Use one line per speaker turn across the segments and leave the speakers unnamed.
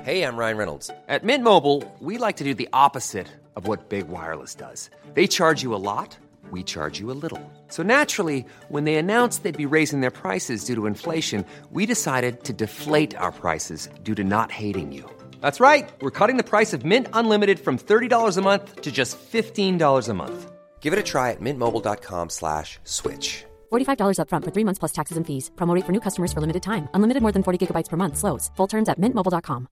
Hey, I'm Ryan Reynolds. At Mint Mobile, we like to do the opposite of what Big Wireless does. They charge you a lot, we charge you a little. So naturally, when they announced they'd be raising their prices due to inflation, we decided to deflate our prices due to not hating you. That's right. We're cutting the price of Mint Unlimited from $30 a month to just $15 a month. Give it a try at mintmobile.com/switch.
$45 up front for 3 months plus taxes and fees. Promo rate for new customers for limited time. Unlimited more than 40 gigabytes per month. Slows full terms at mintmobile.com.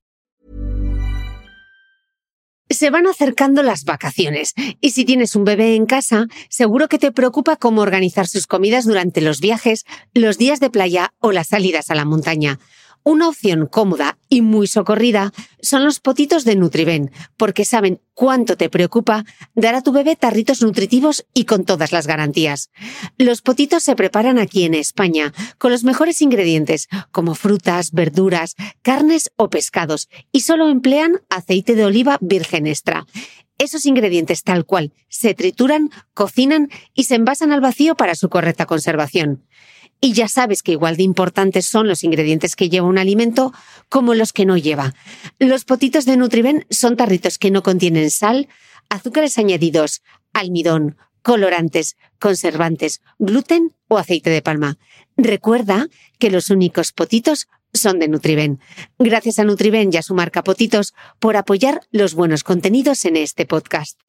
Se van acercando las vacaciones y si tienes un bebé en casa, seguro que te preocupa cómo organizar sus comidas durante los viajes, los días de playa o las salidas a la montaña. Una opción cómoda y muy socorrida son los potitos de Nutriben, porque saben cuánto te preocupa dar a tu bebé tarritos nutritivos y con todas las garantías. Los potitos se preparan aquí en España con los mejores ingredientes, como frutas, verduras, carnes o pescados, y solo emplean aceite de oliva virgen extra. Esos ingredientes tal cual se trituran, cocinan y se envasan al vacío para su correcta conservación. Y ya sabes que igual de importantes son los ingredientes que lleva un alimento como los que no lleva. Los potitos de Nutriben son tarritos que no contienen sal, azúcares añadidos, almidón, colorantes, conservantes, gluten o aceite de palma. Recuerda que los únicos potitos son de Nutriben. Gracias a Nutriben y a su marca Potitos por apoyar los buenos contenidos en este podcast.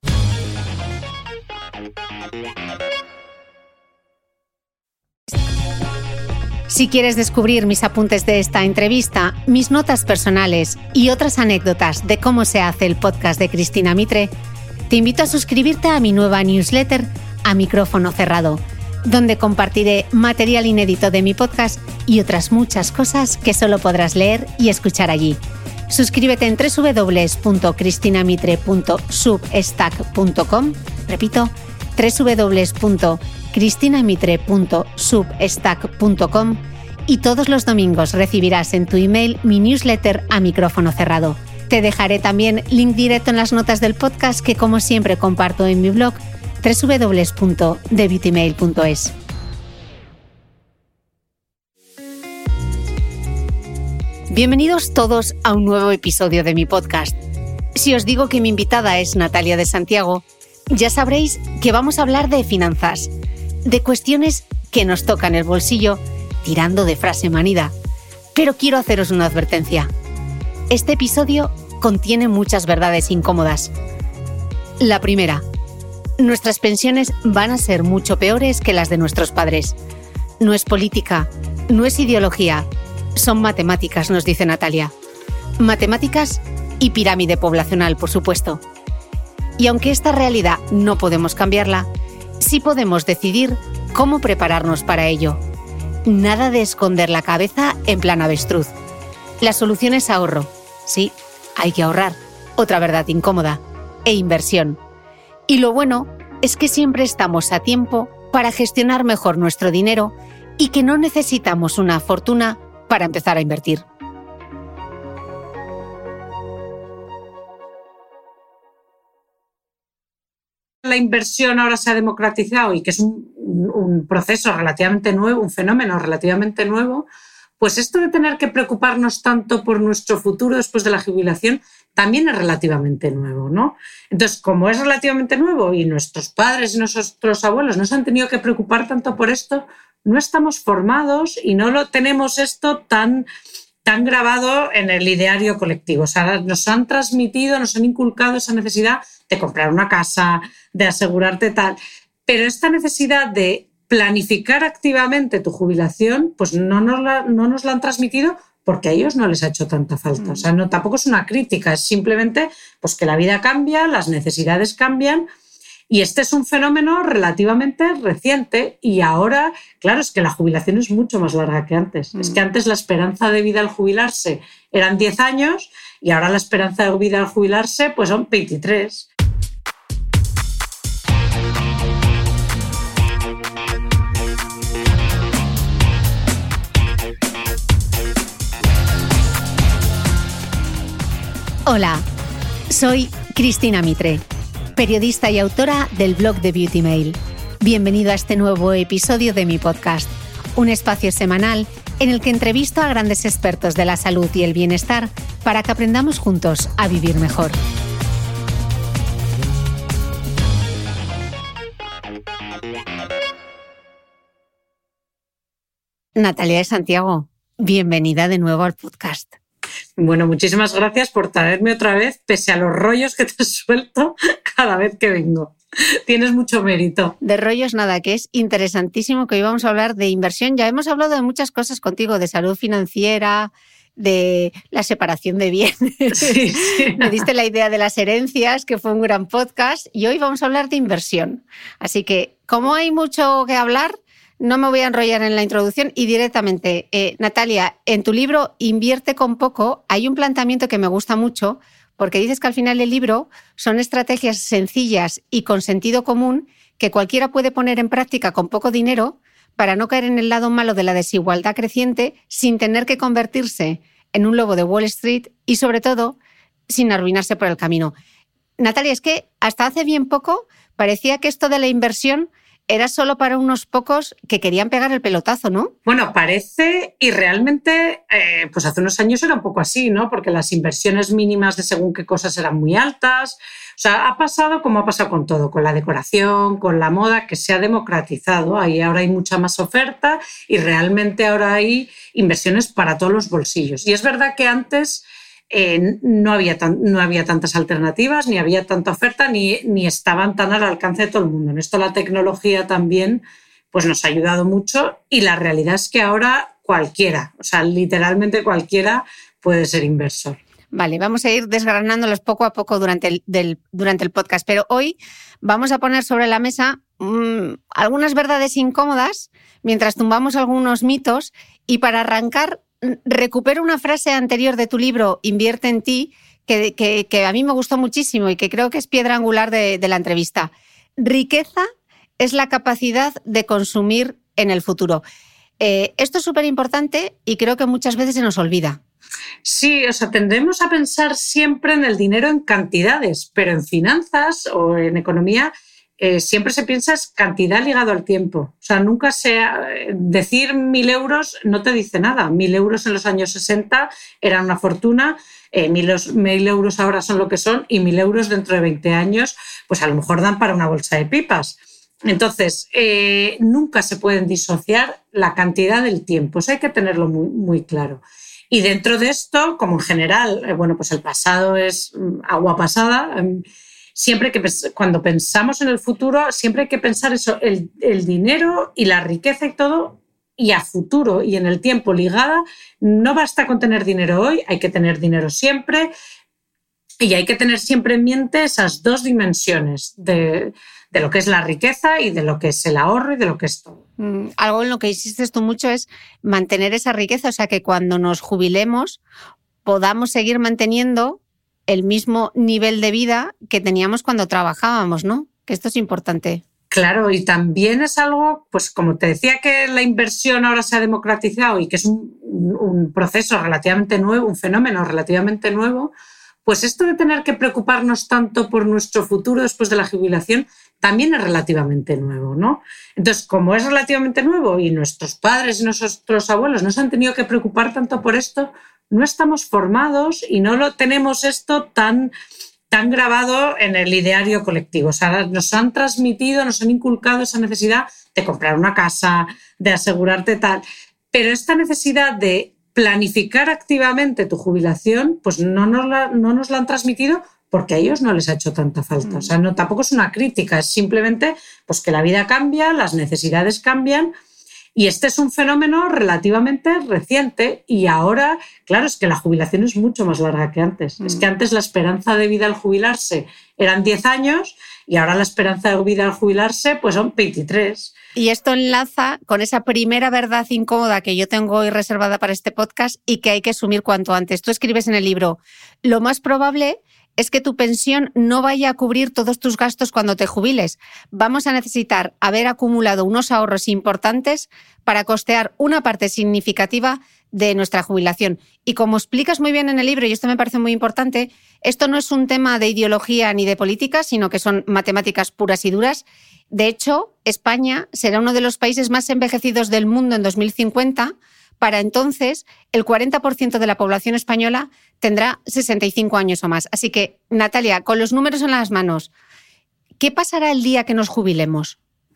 Si quieres descubrir mis apuntes de esta entrevista, mis notas personales y otras anécdotas de cómo se hace el podcast de Cristina Mitre, te invito a suscribirte a mi nueva newsletter A Micrófono Cerrado, donde compartiré material inédito de mi podcast y otras muchas cosas que solo podrás leer y escuchar allí. Suscríbete en www.cristinamitre.substack.com, repito, www.cristinamitre.substack.com, y todos los domingos recibirás en tu email mi newsletter A Micrófono Cerrado. Te dejaré también link directo en las notas del podcast que como siempre comparto en mi blog www.thebeautymail.es. Bienvenidos todos a un nuevo episodio de mi podcast. Si os digo que mi invitada es Natalia de Santiago, ya sabréis que vamos a hablar de finanzas, de cuestiones que nos tocan el bolsillo, tirando de frase manida. Pero quiero haceros una advertencia. Este episodio contiene muchas verdades incómodas. La primera, nuestras pensiones van a ser mucho peores que las de nuestros padres. No es política, no es ideología, son matemáticas, nos dice Natalia. Matemáticas y pirámide poblacional, por supuesto. Y aunque esta realidad no podemos cambiarla, sí podemos decidir cómo prepararnos para ello. Nada de esconder la cabeza en plan avestruz. La solución es ahorro. Sí, hay que ahorrar. Otra verdad incómoda. E inversión. Y lo bueno es que siempre estamos a tiempo para gestionar mejor nuestro dinero y que no necesitamos una fortuna para empezar a invertir.
La inversión ahora se ha democratizado y que es un proceso relativamente nuevo, un fenómeno relativamente nuevo, pues esto de tener que preocuparnos tanto por nuestro futuro después de la jubilación también es relativamente nuevo, ¿no? Entonces, como es relativamente nuevo y nuestros padres y nuestros abuelos no se han tenido que preocupar tanto por esto, no estamos formados y no lo tenemos esto tan grabado en el ideario colectivo. O sea, nos han transmitido, nos han inculcado esa necesidad de comprar una casa, de asegurarte tal. Pero esta necesidad de planificar activamente tu jubilación, pues no nos la han transmitido porque a ellos no les ha hecho tanta falta. O sea, no, tampoco es una crítica, es simplemente pues, que la vida cambia, las necesidades cambian. Y este es un fenómeno relativamente reciente y ahora, claro, es que la jubilación es mucho más larga que antes. Es que antes la esperanza de vida al jubilarse eran 10 años y ahora la esperanza de vida al jubilarse pues son 23.
Hola, soy Cristina Mitre, periodista y autora del blog The Beauty Mail. Bienvenido a este nuevo episodio de mi podcast, un espacio semanal en el que entrevisto a grandes expertos de la salud y el bienestar para que aprendamos juntos a vivir mejor. Natalia de Santiago, bienvenida de nuevo al podcast.
Bueno, muchísimas gracias por traerme otra vez, pese a los rollos que te suelto cada vez que vengo. Tienes mucho mérito.
De rollos nada, que es interesantísimo, que hoy vamos a hablar de inversión. Ya hemos hablado de muchas cosas contigo, de salud financiera, de la separación de bienes.
Sí.
Me diste la idea de las herencias, que fue un gran podcast, y hoy vamos a hablar de inversión. Así que, como hay mucho que hablar, no me voy a enrollar en la introducción y directamente, Natalia, en tu libro Invierte con poco hay un planteamiento que me gusta mucho, porque dices que al final del libro son estrategias sencillas y con sentido común que cualquiera puede poner en práctica con poco dinero para no caer en el lado malo de la desigualdad creciente sin tener que convertirse en un lobo de Wall Street y, sobre todo, sin arruinarse por el camino. Natalia, es que hasta hace bien poco parecía que esto de la inversión era solo para unos pocos que querían pegar el pelotazo, ¿no?
Bueno, parece, y realmente pues hace unos años era un poco así, ¿no? Porque las inversiones mínimas de según qué cosas eran muy altas. O sea, ha pasado como ha pasado con todo, con la decoración, con la moda, que se ha democratizado. Ahora hay mucha más oferta y realmente ahora hay inversiones para todos los bolsillos. Y es verdad que antes no había tantas alternativas, ni había tanta oferta, ni estaban tan al alcance de todo el mundo. En esto la tecnología también pues nos ha ayudado mucho y la realidad es que ahora cualquiera, o sea, literalmente cualquiera puede ser inversor.
Vale, vamos a ir desgranándolos poco a poco durante el podcast, pero hoy vamos a poner sobre la mesa algunas verdades incómodas mientras tumbamos algunos mitos y para arrancar recupero una frase anterior de tu libro Invierte en ti que a mí me gustó muchísimo y que creo que es piedra angular de la entrevista. Riqueza es la capacidad de consumir en el futuro. Esto es súper importante y creo que muchas veces se nos olvida.
Sí, o sea, tendemos a pensar siempre en el dinero en cantidades, pero en finanzas o en economía siempre se piensa es cantidad ligado al tiempo. O sea, nunca decir 1.000 euros no te dice nada. 1.000 euros en los años 60 eran una fortuna, 1.000 euros ahora son lo que son y 1.000 euros dentro de 20 años pues a lo mejor dan para una bolsa de pipas. Entonces, nunca se pueden disociar la cantidad del tiempo. Eso hay que tenerlo muy, muy claro. Y dentro de esto, como en general, bueno, pues el pasado es agua pasada. Siempre que cuando pensamos en el futuro, siempre hay que pensar eso, el dinero y la riqueza y todo, y a futuro y en el tiempo ligada. No basta con tener dinero hoy, hay que tener dinero siempre y hay que tener siempre en mente esas dos dimensiones de lo que es la riqueza y de lo que es el ahorro y de lo que es todo.
Algo en lo que insistes tú mucho es mantener esa riqueza, o sea, que cuando nos jubilemos podamos seguir manteniendo el mismo nivel de vida que teníamos cuando trabajábamos, ¿no? Que esto es importante.
Claro, y también es algo, pues como te decía que la inversión ahora se ha democratizado y que es un proceso relativamente nuevo, un fenómeno relativamente nuevo, pues esto de tener que preocuparnos tanto por nuestro futuro después de la jubilación también es relativamente nuevo, ¿no? Entonces, como es relativamente nuevo y nuestros padres y nuestros abuelos no se han tenido que preocupar tanto por esto, no estamos formados y no lo tenemos esto tan grabado en el ideario colectivo. O sea, nos han transmitido, nos han inculcado esa necesidad de comprar una casa, de asegurarte tal. Pero esta necesidad de planificar activamente tu jubilación, pues no nos la han transmitido porque a ellos no les ha hecho tanta falta. O sea, no, tampoco es una crítica, es simplemente pues, que la vida cambia, las necesidades cambian. Y este es un fenómeno relativamente reciente y ahora, claro, es que la jubilación es mucho más larga que antes. Es que antes la esperanza de vida al jubilarse eran 10 años y ahora la esperanza de vida al jubilarse pues son 23.
Y esto enlaza con esa primera verdad incómoda que yo tengo hoy reservada para este podcast y que hay que asumir cuanto antes. Tú escribes en el libro, lo más probable es que tu pensión no vaya a cubrir todos tus gastos cuando te jubiles. Vamos a necesitar haber acumulado unos ahorros importantes para costear una parte significativa de nuestra jubilación. Y como explicas muy bien en el libro, y esto me parece muy importante, esto no es un tema de ideología ni de política, sino que son matemáticas puras y duras. De hecho, España será uno de los países más envejecidos del mundo en 2050 para entonces el 40% de la población española tendrá 65 años o más. Así que, Natalia, con los números en las manos, ¿qué pasará el día que nos jubilemos?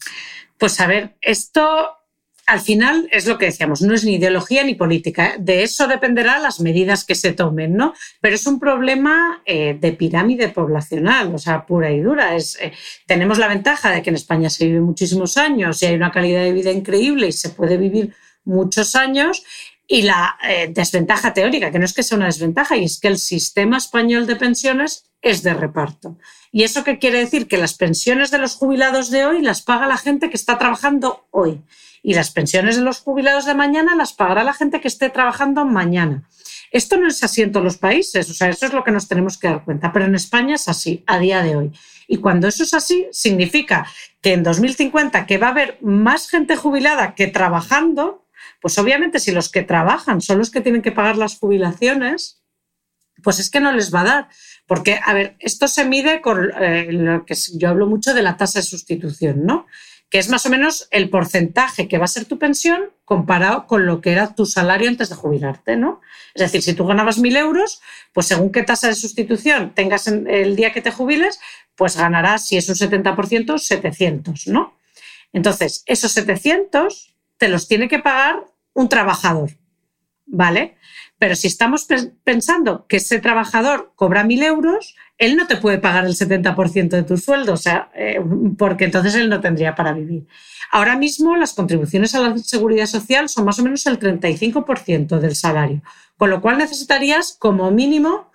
Pues a ver, esto al final es lo que decíamos, no es ni ideología ni política. De eso dependerán las medidas que se tomen, ¿no? Pero es un problema de pirámide poblacional, o sea, pura y dura. Tenemos la ventaja de que en España se vive muchísimos años y hay una calidad de vida increíble y se puede vivir muchos años. Y la desventaja teórica, que no es que sea una desventaja, y es que el sistema español de pensiones es de reparto. ¿Y eso qué quiere decir? Que las pensiones de los jubilados de hoy las paga la gente que está trabajando hoy. Y las pensiones de los jubilados de mañana las pagará la gente que esté trabajando mañana. Esto no es así en todos los países, o sea, eso es lo que nos tenemos que dar cuenta, pero en España es así, a día de hoy. Y cuando eso es así, significa que en 2050 que va a haber más gente jubilada que trabajando, pues obviamente si los que trabajan son los que tienen que pagar las jubilaciones, pues es que no les va a dar. Porque, a ver, esto se mide con lo que yo hablo mucho de la tasa de sustitución, ¿no? Que es más o menos el porcentaje que va a ser tu pensión comparado con lo que era tu salario antes de jubilarte, ¿no? Es decir, si tú ganabas 1.000 euros, pues según qué tasa de sustitución tengas el día que te jubiles, pues ganarás, si es un 70%, 700, ¿no? Entonces, esos 700 te los tiene que pagar un trabajador, ¿vale? Pero si estamos pensando que ese trabajador cobra 1.000 euros, él no te puede pagar el 70% de tu sueldo, o sea, porque entonces él no tendría para vivir. Ahora mismo las contribuciones a la seguridad social son más o menos el 35% del salario, con lo cual necesitarías como mínimo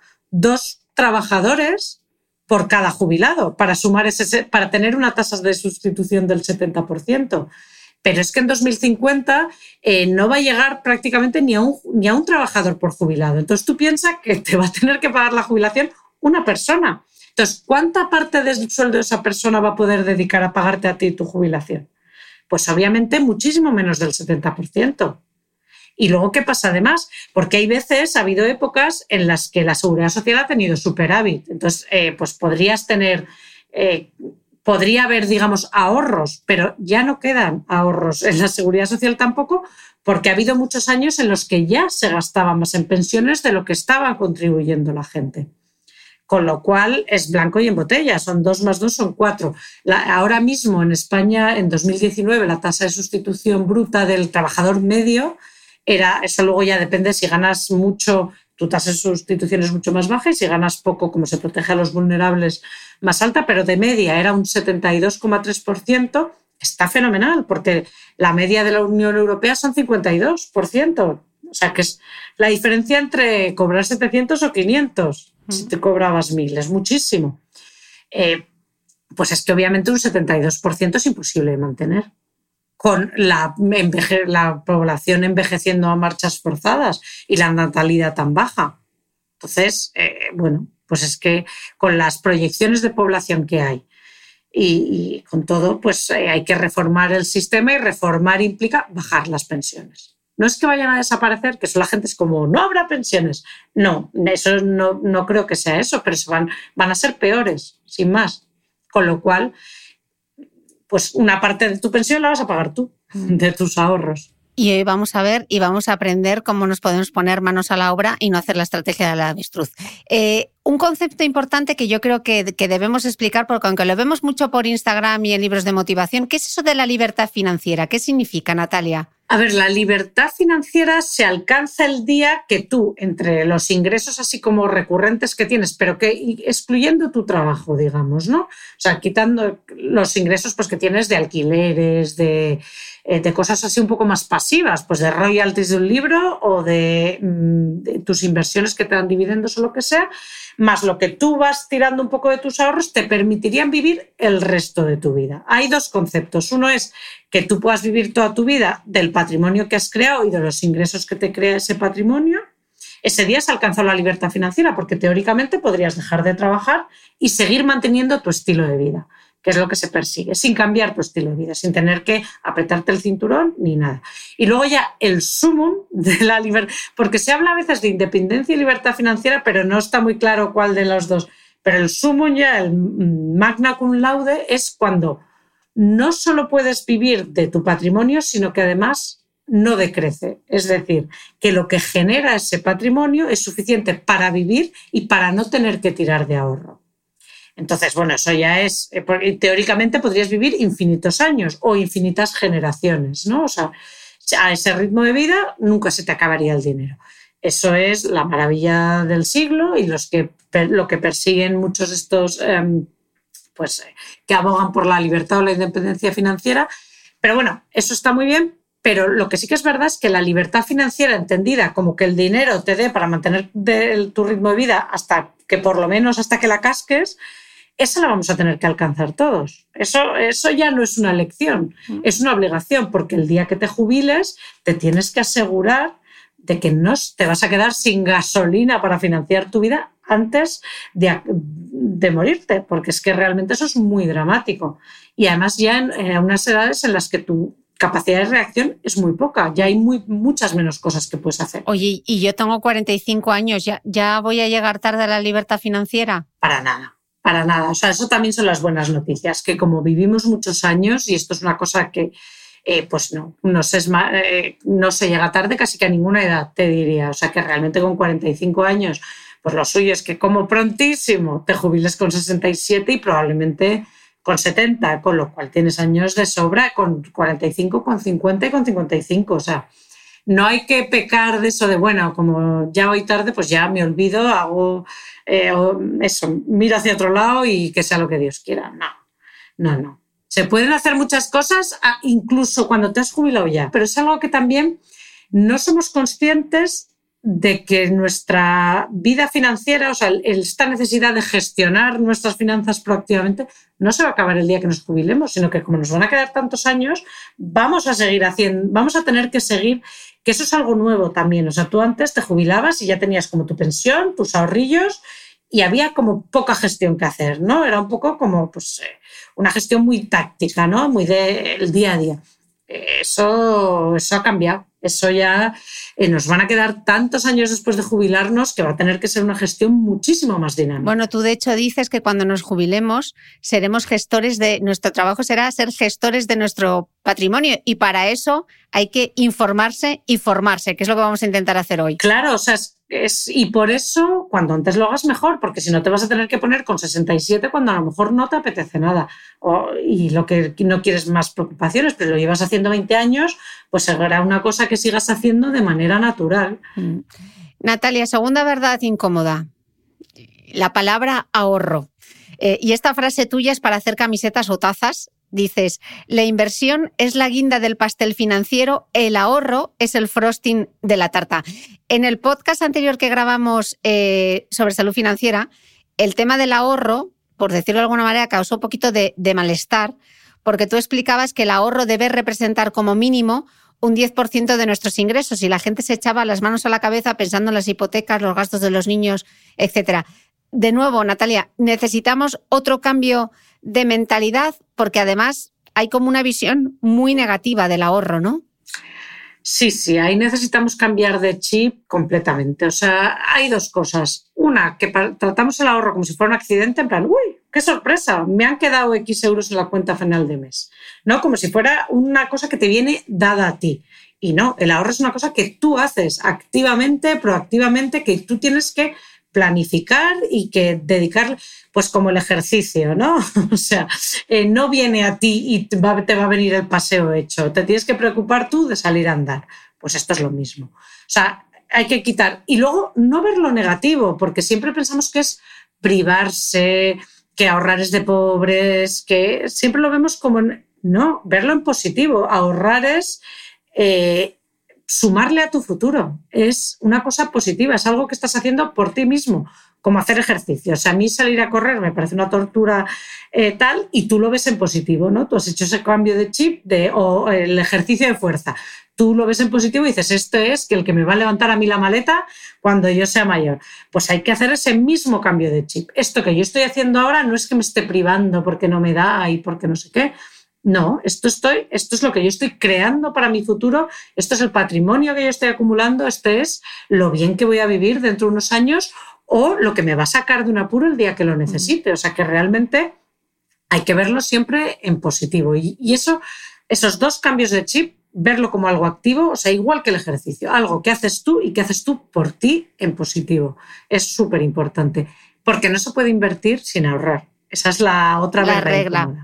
2 trabajadores por cada jubilado para para tener una tasa de sustitución del 70%. Pero es que en 2050 no va a llegar prácticamente ni a un trabajador por jubilado. Entonces tú piensas que te va a tener que pagar la jubilación una persona. Entonces, ¿cuánta parte del sueldo de esa persona va a poder dedicar a pagarte a ti tu jubilación? Pues obviamente muchísimo menos del 70%. Y luego, ¿qué pasa además? Porque hay veces, ha habido épocas en las que la seguridad social ha tenido superávit. Entonces, pues podrías tener... podría haber, digamos, ahorros, pero ya no quedan ahorros en la seguridad social tampoco, porque ha habido muchos años en los que ya se gastaba más en pensiones de lo que estaba contribuyendo la gente. Con lo cual es blanco y en botella, son 2 más 2 son 4. Ahora mismo en España, en 2019, la tasa de sustitución bruta del trabajador medio eso luego ya depende si ganas mucho, tu tasa de sustitución es mucho más baja y si ganas poco, como se protege a los vulnerables, más alta, pero de media era un 72,3%, está fenomenal, porque la media de la Unión Europea son 52%. O sea, que es la diferencia entre cobrar 700 o 500, si te cobrabas 1.000, es muchísimo. Pues es que obviamente un 72% es imposible de mantener, con la población envejeciendo a marchas forzadas y la natalidad tan baja. Entonces, bueno, pues es que con las proyecciones de población que hay y con todo, pues hay que reformar el sistema, y reformar implica bajar las pensiones. No es que vayan a desaparecer, que eso la gente es como, no habrá pensiones. No, eso no creo que sea eso, pero van a ser peores, sin más. Con lo cual, pues una parte de tu pensión la vas a pagar tú, de tus ahorros.
Y hoy vamos a ver y vamos a aprender cómo nos podemos poner manos a la obra y no hacer la estrategia de la avestruz. Un concepto importante que yo creo que debemos explicar, porque aunque lo vemos mucho por Instagram y en libros de motivación, ¿qué es eso de la libertad financiera? ¿Qué significa, Natalia?
A ver, la libertad financiera se alcanza el día que tú, entre los ingresos así como recurrentes que tienes, pero que excluyendo tu trabajo, digamos, ¿no? O sea, quitando los ingresos pues, que tienes de alquileres, de cosas así un poco más pasivas, pues de royalties de un libro o de tus inversiones que te dan dividendos o lo que sea, más lo que tú vas tirando un poco de tus ahorros, te permitirían vivir el resto de tu vida. Hay 2 conceptos. Uno es que tú puedas vivir toda tu vida del patrimonio que has creado y de los ingresos que te crea ese patrimonio. Ese día se alcanzó la libertad financiera, porque teóricamente podrías dejar de trabajar y seguir manteniendo tu estilo de vida, que es lo que se persigue, sin cambiar tu estilo de vida, sin tener que apretarte el cinturón ni nada. Y luego ya el sumum de la libertad, porque se habla a veces de independencia y libertad financiera, pero no está muy claro cuál de los dos. Pero el sumum ya, el magna cum laude, es cuando no solo puedes vivir de tu patrimonio, sino que además no decrece. Es decir, que lo que genera ese patrimonio es suficiente para vivir y para no tener que tirar de ahorro. Entonces, bueno, eso ya es... Teóricamente podrías vivir infinitos años o infinitas generaciones, ¿no? O sea, a ese ritmo de vida nunca se te acabaría el dinero. Eso es la maravilla del siglo y lo que persiguen muchos de estos que abogan por la libertad o la independencia financiera. Pero bueno, eso está muy bien, pero lo que sí que es verdad es que la libertad financiera entendida como que el dinero te dé para mantener tu ritmo de vida hasta que la casques, esa la vamos a tener que alcanzar todos. Eso ya no es una elección, es una obligación, porque el día que te jubiles te tienes que asegurar de que no te vas a quedar sin gasolina para financiar tu vida antes de morirte, porque es que realmente eso es muy dramático. Y además ya en unas edades en las que tu capacidad de reacción es muy poca, ya hay muchas menos cosas que puedes hacer.
Oye, y yo tengo 45 años, ¿ya voy a llegar tarde a la libertad financiera?
Para nada. O sea, eso también son las buenas noticias, que como vivimos muchos años, y esto es una cosa que no se llega tarde casi que a ninguna edad, te diría. O sea, que realmente con 45 años, pues lo suyo es que como prontísimo te jubiles con 67 y probablemente con 70, con lo cual tienes años de sobra con 45, con 50 y con 55. O sea, no hay que pecar de eso de, bueno, como ya voy tarde, pues ya me olvido, hago miro hacia otro lado y que sea lo que Dios quiera. No. Se pueden hacer muchas cosas incluso cuando te has jubilado ya, pero es algo que también no somos conscientes de que nuestra vida financiera, o sea, esta necesidad de gestionar nuestras finanzas proactivamente, no se va a acabar el día que nos jubilemos, sino que como nos van a quedar tantos años, vamos a tener que seguir, que eso es algo nuevo también. O sea, tú antes te jubilabas y ya tenías como tu pensión, tus ahorrillos, y había como poca gestión que hacer, ¿no? Era un poco como una gestión muy táctica, ¿no? Muy del día a día. Eso ha cambiado. Eso ya nos van a quedar tantos años después de jubilarnos que va a tener que ser una gestión muchísimo más dinámica.
Bueno, tú de hecho dices que cuando nos jubilemos seremos gestores nuestro trabajo será ser gestores de nuestro patrimonio, y para eso hay que informarse y formarse, que es lo que vamos a intentar hacer hoy.
Claro, o sea, y por eso cuando antes lo hagas mejor, porque si no te vas a tener que poner con 67 cuando a lo mejor no te apetece nada y lo que no quieres más preocupaciones, pero lo llevas haciendo 20 años, pues será una cosa que sigas haciendo de manera natural.
Natalia, segunda verdad incómoda, la palabra ahorro. Y esta frase tuya es para hacer camisetas o tazas. Dices, la inversión es la guinda del pastel financiero, el ahorro es el frosting de la tarta. En el podcast anterior que grabamos sobre salud financiera, el tema del ahorro, por decirlo de alguna manera, causó un poquito de malestar, porque tú explicabas que el ahorro debe representar como mínimo un 10% de nuestros ingresos y la gente se echaba las manos a la cabeza pensando en las hipotecas, los gastos de los niños, etc. De nuevo, Natalia, necesitamos otro cambio de mentalidad, porque además hay como una visión muy negativa del ahorro, ¿no?
Sí, ahí necesitamos cambiar de chip completamente. O sea, hay dos cosas. Una, que tratamos el ahorro como si fuera un accidente, en plan, ¡uy, qué sorpresa! Me han quedado X euros en la cuenta final de mes. ¿No? Como si fuera una cosa que te viene dada a ti. Y no, el ahorro es una cosa que tú haces activamente, proactivamente, que tú tienes que planificar y que dedicar, pues como el ejercicio, ¿no? O sea, no viene a ti y te va a venir el paseo hecho. Te tienes que preocupar tú de salir a andar. Pues esto es lo mismo. O sea, hay que quitar. Y luego no ver lo negativo, porque siempre pensamos que es privarse, que ahorrar es de pobres, que siempre lo vemos como... No, verlo en positivo. Ahorrar es... sumarle a tu futuro, es una cosa positiva, es algo que estás haciendo por ti mismo, como hacer ejercicio. O sea, a mí salir a correr me parece una tortura tal, y tú lo ves en positivo, ¿no? Tú has hecho ese cambio de chip o el ejercicio de fuerza. Tú lo ves en positivo y dices, esto es que el que me va a levantar a mí la maleta cuando yo sea mayor. Pues hay que hacer ese mismo cambio de chip. Esto que yo estoy haciendo ahora no es que me esté privando porque no me da y porque no sé qué. No, esto es lo que yo estoy creando para mi futuro, esto es el patrimonio que yo estoy acumulando, este es lo bien que voy a vivir dentro de unos años o lo que me va a sacar de un apuro el día que lo necesite. O sea que realmente hay que verlo siempre en positivo. Y esos dos cambios de chip verlo como algo activo, o sea, igual que el ejercicio, algo que haces tú y que haces tú por ti en positivo. Es súper importante, porque no se puede invertir sin ahorrar. Esa es la otra
regla.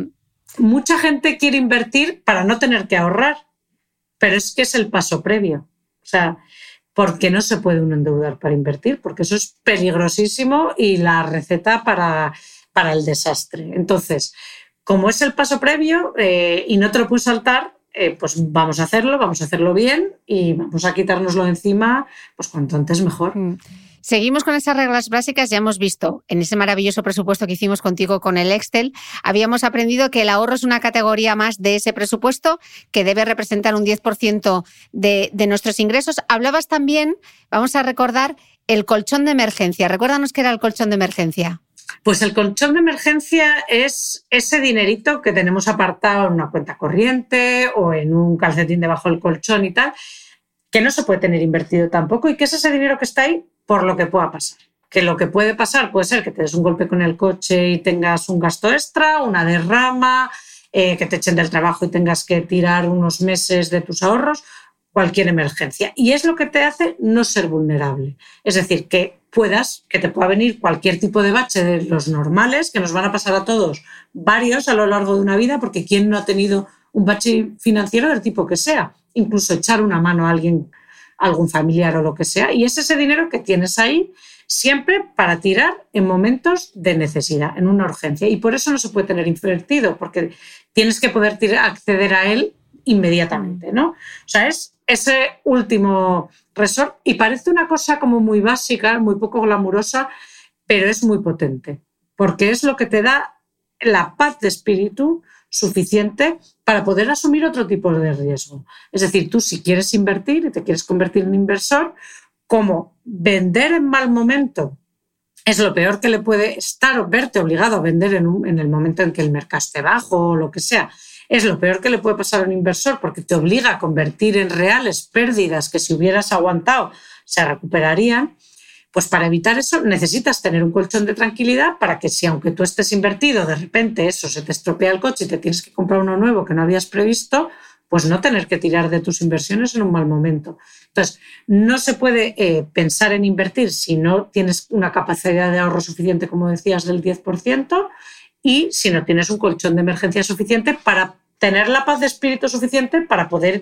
Mucha gente quiere invertir para no tener que ahorrar, pero es que es el paso previo. O sea, porque no se puede uno endeudar para invertir, porque eso es peligrosísimo y la receta para el desastre. Entonces, como es el paso previo y no te lo puedes saltar, pues vamos a hacerlo bien y vamos a quitárnoslo de encima, pues cuanto antes mejor.
Seguimos con esas reglas básicas. Ya hemos visto en ese maravilloso presupuesto que hicimos contigo con el Excel, habíamos aprendido que el ahorro es una categoría más de ese presupuesto que debe representar un 10% de nuestros ingresos. Hablabas también, vamos a recordar, el colchón de emergencia. Recuérdanos qué era el colchón de emergencia.
Pues el colchón de emergencia es ese dinerito que tenemos apartado en una cuenta corriente o en un calcetín debajo del colchón y tal, que no se puede tener invertido tampoco y que es ese dinero que está ahí por lo que pueda pasar. Que lo que puede pasar puede ser que te des un golpe con el coche y tengas un gasto extra, una derrama, que te echen del trabajo y tengas que tirar unos meses de tus ahorros, cualquier emergencia. Y es lo que te hace no ser vulnerable. Es decir, que te pueda venir cualquier tipo de bache de los normales, que nos van a pasar a todos varios a lo largo de una vida, porque ¿quién no ha tenido un bache financiero del tipo que sea? Incluso echar una mano a alguien, algún familiar o lo que sea. Y es ese dinero que tienes ahí siempre para tirar en momentos de necesidad, en una urgencia. Y por eso no se puede tener invertido, porque tienes que poder acceder a él inmediatamente, ¿no? O sea, es ese último resort y parece una cosa como muy básica, muy poco glamurosa, pero es muy potente, porque es lo que te da la paz de espíritu suficiente para poder asumir otro tipo de riesgo. Es decir, tú si quieres invertir y te quieres convertir en inversor, como vender en mal momento es lo peor que le puede estar o verte obligado a vender en el momento en que el mercado esté bajo o lo que sea, es lo peor que le puede pasar a un inversor porque te obliga a convertir en reales pérdidas que si hubieras aguantado se recuperarían. Pues para evitar eso necesitas tener un colchón de tranquilidad para que si aunque tú estés invertido, de repente eso se te estropea el coche y te tienes que comprar uno nuevo que no habías previsto, pues no tener que tirar de tus inversiones en un mal momento. Entonces, no se puede pensar en invertir si no tienes una capacidad de ahorro suficiente, como decías, del 10%, y si no tienes un colchón de emergencia suficiente para tener la paz de espíritu suficiente para poder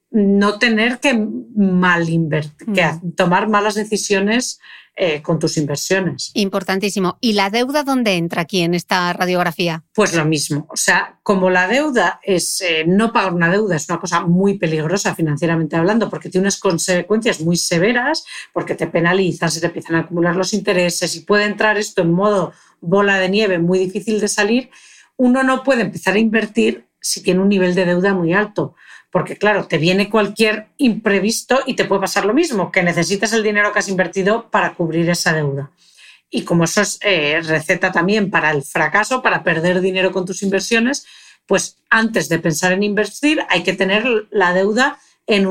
no tener que mal invertir, que tomar malas decisiones con tus inversiones.
Importantísimo. ¿Y la deuda dónde entra aquí en esta radiografía?
Pues lo mismo. O sea, como la deuda es no pagar una deuda es una cosa muy peligrosa financieramente hablando porque tiene unas consecuencias muy severas, porque te penalizan, se te empiezan a acumular los intereses y puede entrar esto en modo bola de nieve muy difícil de salir. Uno no puede empezar a invertir si tiene un nivel de deuda muy alto. Porque, claro, te viene cualquier imprevisto y te puede pasar lo mismo, que necesitas el dinero que has invertido para cubrir esa deuda. Y como eso es receta también para el fracaso, para perder dinero con tus inversiones, pues antes de pensar en invertir hay que tener la deuda en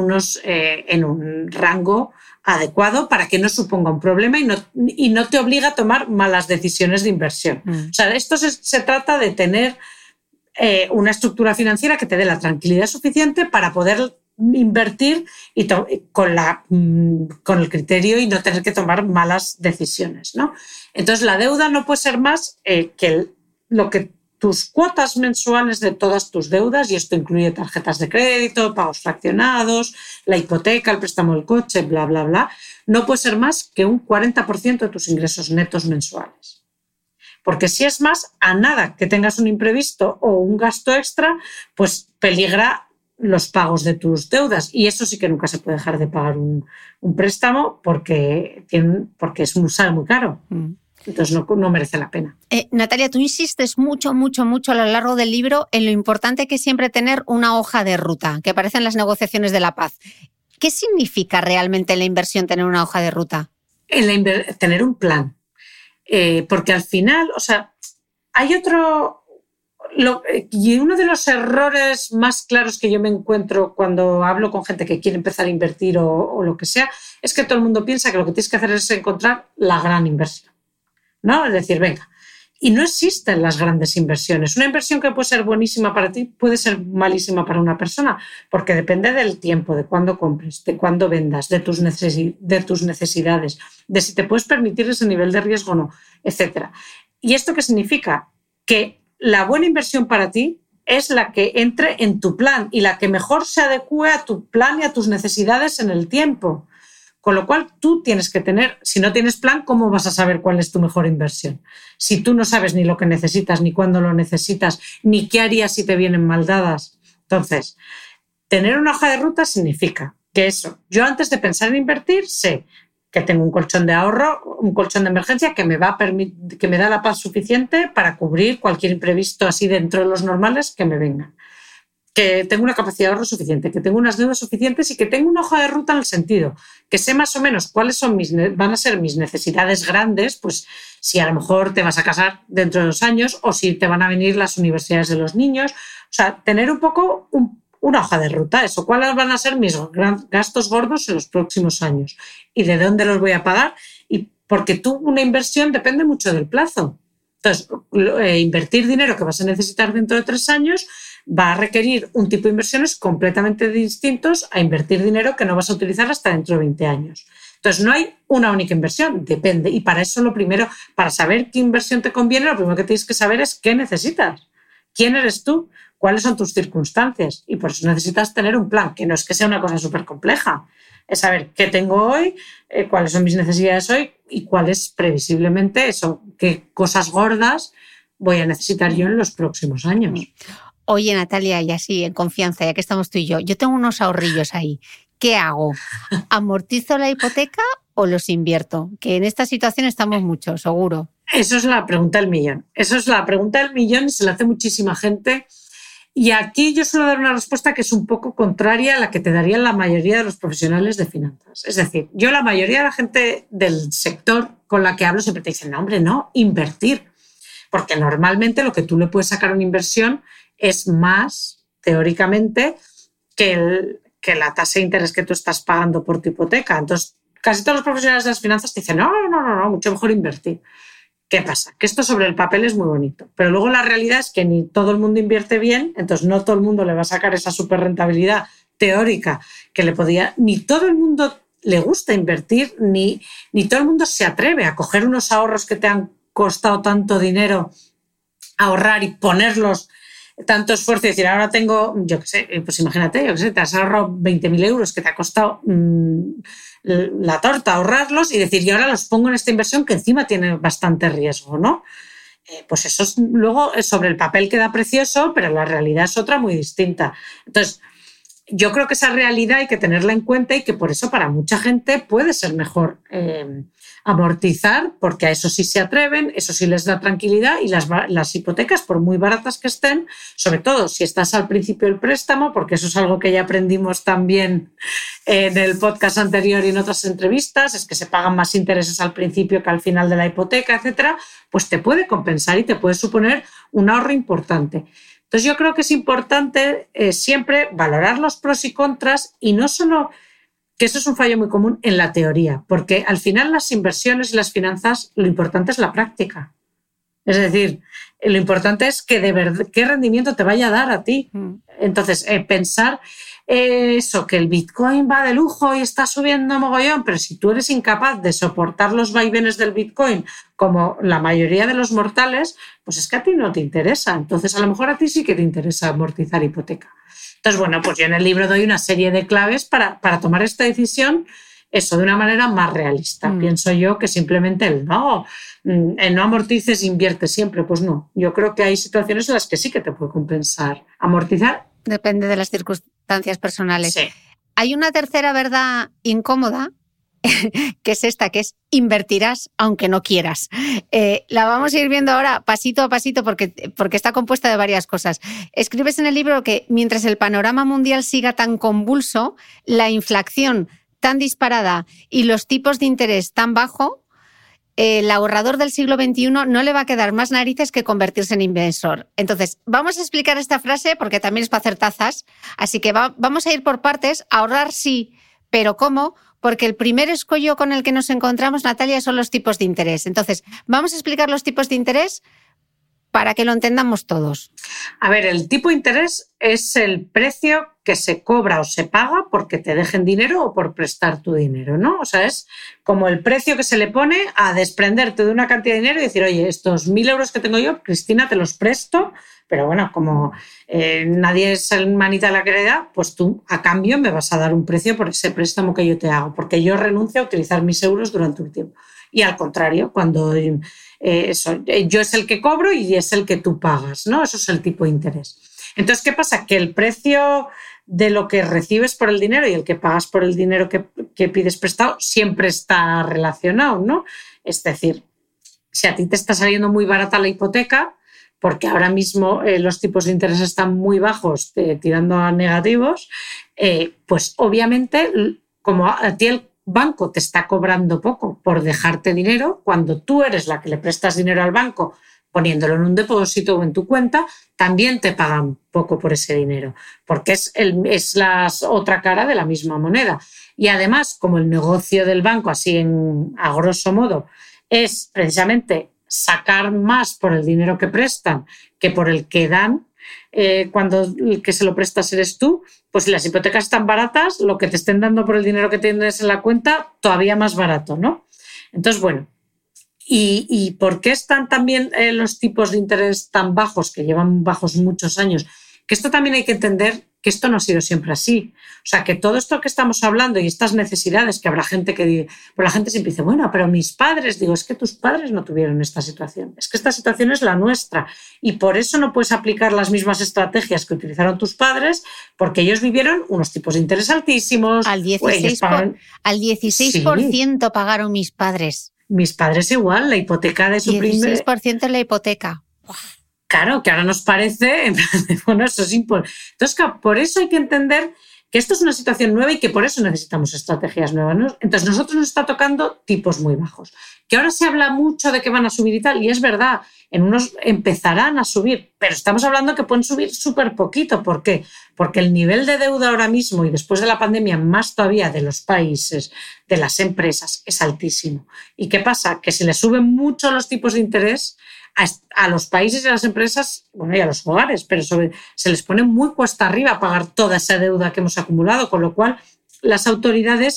un rango adecuado para que no suponga un problema y no te obliga a tomar malas decisiones de inversión. O sea, esto se trata de tener una estructura financiera que te dé la tranquilidad suficiente para poder invertir y con el criterio y no tener que tomar malas decisiones, ¿no? Entonces, la deuda no puede ser más que lo que tus cuotas mensuales de todas tus deudas, y esto incluye tarjetas de crédito, pagos fraccionados, la hipoteca, el préstamo del coche, bla, bla, bla, no puede ser más que un 40% de tus ingresos netos mensuales. Porque si es más, a nada que tengas un imprevisto o un gasto extra, pues peligra los pagos de tus deudas. Y eso sí que nunca se puede dejar de pagar un préstamo porque sale muy caro. Entonces no merece la pena.
Natalia, tú insistes mucho a lo largo del libro en lo importante que es siempre tener una hoja de ruta, que aparece en las negociaciones de la paz. ¿Qué significa realmente en la inversión tener una hoja de ruta?
Tener un plan. Porque al final, o sea, hay y uno de los errores más claros que yo me encuentro cuando hablo con gente que quiere empezar a invertir o lo que sea, es que todo el mundo piensa que lo que tienes que hacer es encontrar la gran inversión, ¿no? Es decir, venga, Y no existen las grandes inversiones. Una inversión que puede ser buenísima para ti puede ser malísima para una persona, porque depende del tiempo, de cuándo compres, de cuándo vendas, de tus necesidades, de si te puedes permitir ese nivel de riesgo o no, etc. ¿Y esto qué significa? Que la buena inversión para ti es la que entre en tu plan y la que mejor se adecue a tu plan y a tus necesidades en el tiempo. Con lo cual tú tienes que tener, si no tienes plan, ¿cómo vas a saber cuál es tu mejor inversión? Si tú no sabes ni lo que necesitas, ni cuándo lo necesitas, ni qué harías si te vienen mal dadas. Entonces, tener una hoja de ruta significa que eso, yo antes de pensar en invertir, sé que tengo un colchón de ahorro, un colchón de emergencia que me da la paz suficiente para cubrir cualquier imprevisto así dentro de los normales que me vengan. Que tengo una capacidad de ahorro suficiente, que tengo unas deudas suficientes y que tengo una hoja de ruta en el sentido que sé más o menos cuáles van a ser mis necesidades grandes, pues si a lo mejor te vas a casar dentro de 2 años o si te van a venir las universidades de los niños. O sea, tener un poco una hoja de ruta, eso, cuáles van a ser mis gastos gordos en los próximos años y de dónde los voy a pagar, y porque una inversión depende mucho del plazo. Entonces, invertir dinero que vas a necesitar dentro de 3 años va a requerir un tipo de inversiones completamente distintos a invertir dinero que no vas a utilizar hasta dentro de 20 años. Entonces, no hay una única inversión, depende. Y para eso lo primero, para saber qué inversión te conviene, lo primero que tienes que saber es qué necesitas. ¿Quién eres tú? ¿Cuáles son tus circunstancias? Y por eso necesitas tener un plan, que no es que sea una cosa súper compleja. Es saber qué tengo hoy, cuáles son mis necesidades hoy y cuáles previsiblemente qué cosas gordas voy a necesitar yo en los próximos años.
Oye, Natalia, y así en confianza, ya que estamos tú y yo tengo unos ahorrillos ahí. ¿Qué hago? ¿Amortizo la hipoteca o los invierto? Que en esta situación estamos mucho, seguro.
Eso es la pregunta del millón. Eso es la pregunta del millón y se la hace muchísima gente. Y aquí yo suelo dar una respuesta que es un poco contraria a la que te darían la mayoría de los profesionales de finanzas. Es decir, yo la mayoría de la gente del sector con la que hablo siempre te dicen, no, hombre, no, invertir. Porque normalmente lo que tú le puedes sacar a una inversión es más, teóricamente, que la tasa de interés que tú estás pagando por tu hipoteca. Entonces, casi todos los profesionales de las finanzas te dicen, no, mucho mejor invertir. ¿Qué pasa? Que esto sobre el papel es muy bonito, pero luego la realidad es que ni todo el mundo invierte bien, entonces no todo el mundo le va a sacar esa súper rentabilidad teórica que le podía, ni todo el mundo le gusta invertir, ni todo el mundo se atreve a coger unos ahorros que te han costado tanto dinero, ahorrar y ponerlos tanto esfuerzo y decir, ahora tengo, yo qué sé, pues imagínate, te has ahorrado 20.000 euros que te ha costado la torta ahorrarlos y decir, y ahora los pongo en esta inversión que encima tiene bastante riesgo, ¿no? Pues eso luego sobre el papel queda precioso, pero la realidad es otra muy distinta. Entonces, yo creo que esa realidad hay que tenerla en cuenta y que por eso para mucha gente puede ser mejor amortizar, porque a eso sí se atreven, eso sí les da tranquilidad, y las hipotecas, por muy baratas que estén, sobre todo si estás al principio del préstamo, porque eso es algo que ya aprendimos también en el podcast anterior y en otras entrevistas, es que se pagan más intereses al principio que al final de la hipoteca, etcétera, pues te puede compensar y te puede suponer un ahorro importante. Entonces yo creo que es importante siempre valorar los pros y contras, y no solo, que eso es un fallo muy común en la teoría, porque al final las inversiones y las finanzas, lo importante es la práctica. Es decir, lo importante es que de verdad, qué rendimiento te vaya a dar a ti. Entonces, pensar eso, que el Bitcoin va de lujo y está subiendo mogollón, pero si tú eres incapaz de soportar los vaivenes del Bitcoin como la mayoría de los mortales, pues es que a ti no te interesa. Entonces, a lo mejor a ti sí que te interesa amortizar hipoteca. Entonces, bueno, pues yo en el libro doy una serie de claves para tomar esta decisión, eso, de una manera más realista. Pienso yo que simplemente el no amortices, invierte siempre. Pues no, yo creo que hay situaciones en las que sí que te puede compensar amortizar.
Depende de las circunstancias personales.
Sí.
Hay una tercera verdad incómoda, que es esta, que es invertirás aunque no quieras. La vamos a ir viendo ahora pasito a pasito porque está compuesta de varias cosas. Escribes en el libro que mientras el panorama mundial siga tan convulso, la inflación tan disparada y los tipos de interés tan bajo, el ahorrador del siglo XXI no le va a quedar más narices que convertirse en inversor. Entonces, vamos a explicar esta frase porque también es para hacer tazas. Así que vamos a ir por partes. Ahorrar sí, pero ¿cómo? Porque el primer escollo con el que nos encontramos, Natalia, son los tipos de interés. Entonces, vamos a explicar los tipos de interés para que lo entendamos todos.
A ver, el tipo de interés es el precio que se cobra o se paga porque te dejen dinero o por prestar tu dinero, ¿no? O sea, es como el precio que se le pone a desprenderte de una cantidad de dinero y decir, oye, estos 1.000 euros que tengo yo, Cristina, te los presto, pero bueno, como nadie es el manita de la caridad, pues tú a cambio me vas a dar un precio por ese préstamo que yo te hago, porque yo renuncio a utilizar mis euros durante un tiempo. Y al contrario, cuando yo es el que cobro y es el que tú pagas, ¿no? Eso es el tipo de interés. Entonces, ¿qué pasa? Que el precio de lo que recibes por el dinero y el que pagas por el dinero que pides prestado siempre está relacionado, ¿no? Es decir, si a ti te está saliendo muy barata la hipoteca, porque ahora mismo los tipos de interés están muy bajos, tirando a negativos, pues obviamente, como a ti el banco te está cobrando poco por dejarte dinero, cuando tú eres la que le prestas dinero al banco poniéndolo en un depósito o en tu cuenta, también te pagan poco por ese dinero, porque es la otra cara de la misma moneda. Y además, como el negocio del banco, así a grosso modo, es precisamente sacar más por el dinero que prestan que por el que dan, cuando el que se lo prestas eres tú, pues si las hipotecas están baratas, lo que te estén dando por el dinero que tienes en la cuenta, todavía más barato, ¿no? Entonces, bueno, ¿y por qué están también los tipos de interés tan bajos, que llevan bajos muchos años? Que esto también hay que entender que esto no ha sido siempre así. O sea, que todo esto que estamos hablando y estas necesidades, que habrá gente que... Pues la gente siempre dice, bueno, pero mis padres... Digo, es que tus padres no tuvieron esta situación. Es que esta situación es la nuestra. Y por eso no puedes aplicar las mismas estrategias que utilizaron tus padres, porque ellos vivieron unos tipos de interés altísimos.
Al 16%, al 16% sí. Pagaron mis padres.
Mis padres igual, la hipoteca de su primer...
16% es la hipoteca. ¡Wow!
Claro, que ahora nos parece, bueno, eso es importante. Entonces, por eso hay que entender que esto es una situación nueva y que por eso necesitamos estrategias nuevas, ¿no? Entonces, nosotros nos está tocando tipos muy bajos. Que ahora se habla mucho de que van a subir y tal, y es verdad, en unos empezarán a subir, pero estamos hablando que pueden subir súper poquito. ¿Por qué? Porque el nivel de deuda ahora mismo y después de la pandemia, más todavía de los países, de las empresas, es altísimo. ¿Y qué pasa? Que si le suben mucho los tipos de interés, a los países y a las empresas, bueno, y a los hogares, pero se les pone muy cuesta arriba pagar toda esa deuda que hemos acumulado, con lo cual las autoridades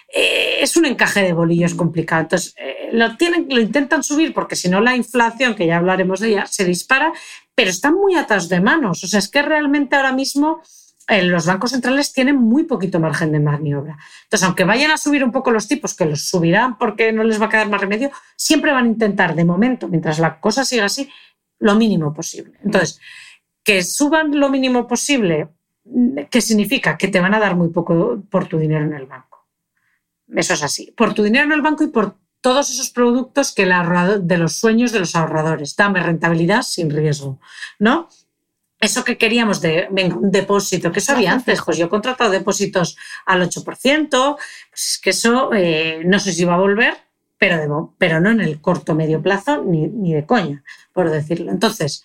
es un encaje de bolillos complicado. Entonces, lo intentan subir porque si no la inflación, que ya hablaremos de ella, se dispara, pero están muy atados de manos. O sea, es que realmente ahora mismo los bancos centrales tienen muy poquito margen de maniobra. Entonces, aunque vayan a subir un poco los tipos, que los subirán porque no les va a quedar más remedio, siempre van a intentar, de momento, mientras la cosa siga así, lo mínimo posible. Entonces, que suban lo mínimo posible, ¿qué significa? Que te van a dar muy poco por tu dinero en el banco. Eso es así. Por tu dinero en el banco y por todos esos productos que de los sueños de los ahorradores. Dame rentabilidad sin riesgo, ¿no? Eso que queríamos un depósito, que eso había antes, pues yo he contratado depósitos al 8%, pues es que eso no sé si va a volver, pero no en el corto medio plazo ni de coña, por decirlo. Entonces,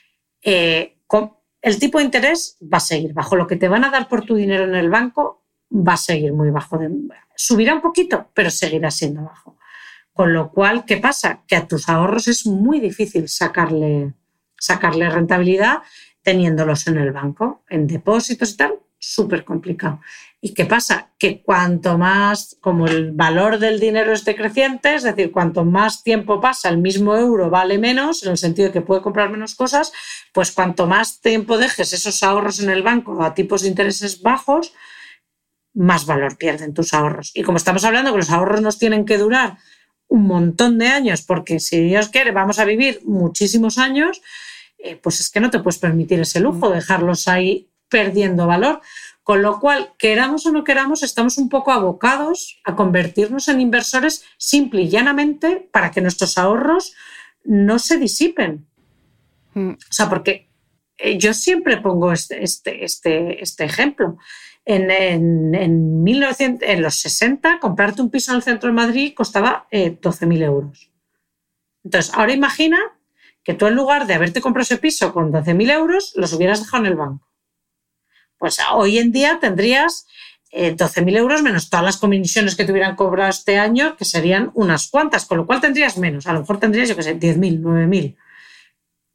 el tipo de interés va a seguir bajo. Lo que te van a dar por tu dinero en el banco va a seguir muy bajo. Subirá un poquito, pero seguirá siendo bajo. Con lo cual, ¿qué pasa? Que a tus ahorros es muy difícil sacarle rentabilidad teniéndolos en el banco, en depósitos y tal, súper complicado. ¿Y qué pasa? Que cuanto más, como el valor del dinero es decreciente, es decir, cuanto más tiempo pasa, el mismo euro vale menos, en el sentido de que puede comprar menos cosas, pues cuanto más tiempo dejes esos ahorros en el banco a tipos de intereses bajos, más valor pierden tus ahorros. Y como estamos hablando que los ahorros nos tienen que durar un montón de años, porque si Dios quiere vamos a vivir muchísimos años, pues es que no te puedes permitir ese lujo, dejarlos ahí perdiendo valor. Con lo cual, queramos o no queramos, estamos un poco abocados a convertirnos en inversores simple y llanamente para que nuestros ahorros no se disipen. O sea, porque yo siempre pongo este ejemplo. En los 60, comprarte un piso en el centro de Madrid costaba 12.000 euros. Entonces, ahora imagina que tú en lugar de haberte comprado ese piso con 12.000 euros, los hubieras dejado en el banco. Pues hoy en día tendrías 12.000 euros menos todas las comisiones que te hubieran cobrado este año, que serían unas cuantas, con lo cual tendrías menos. A lo mejor tendrías, 10.000, 9.000.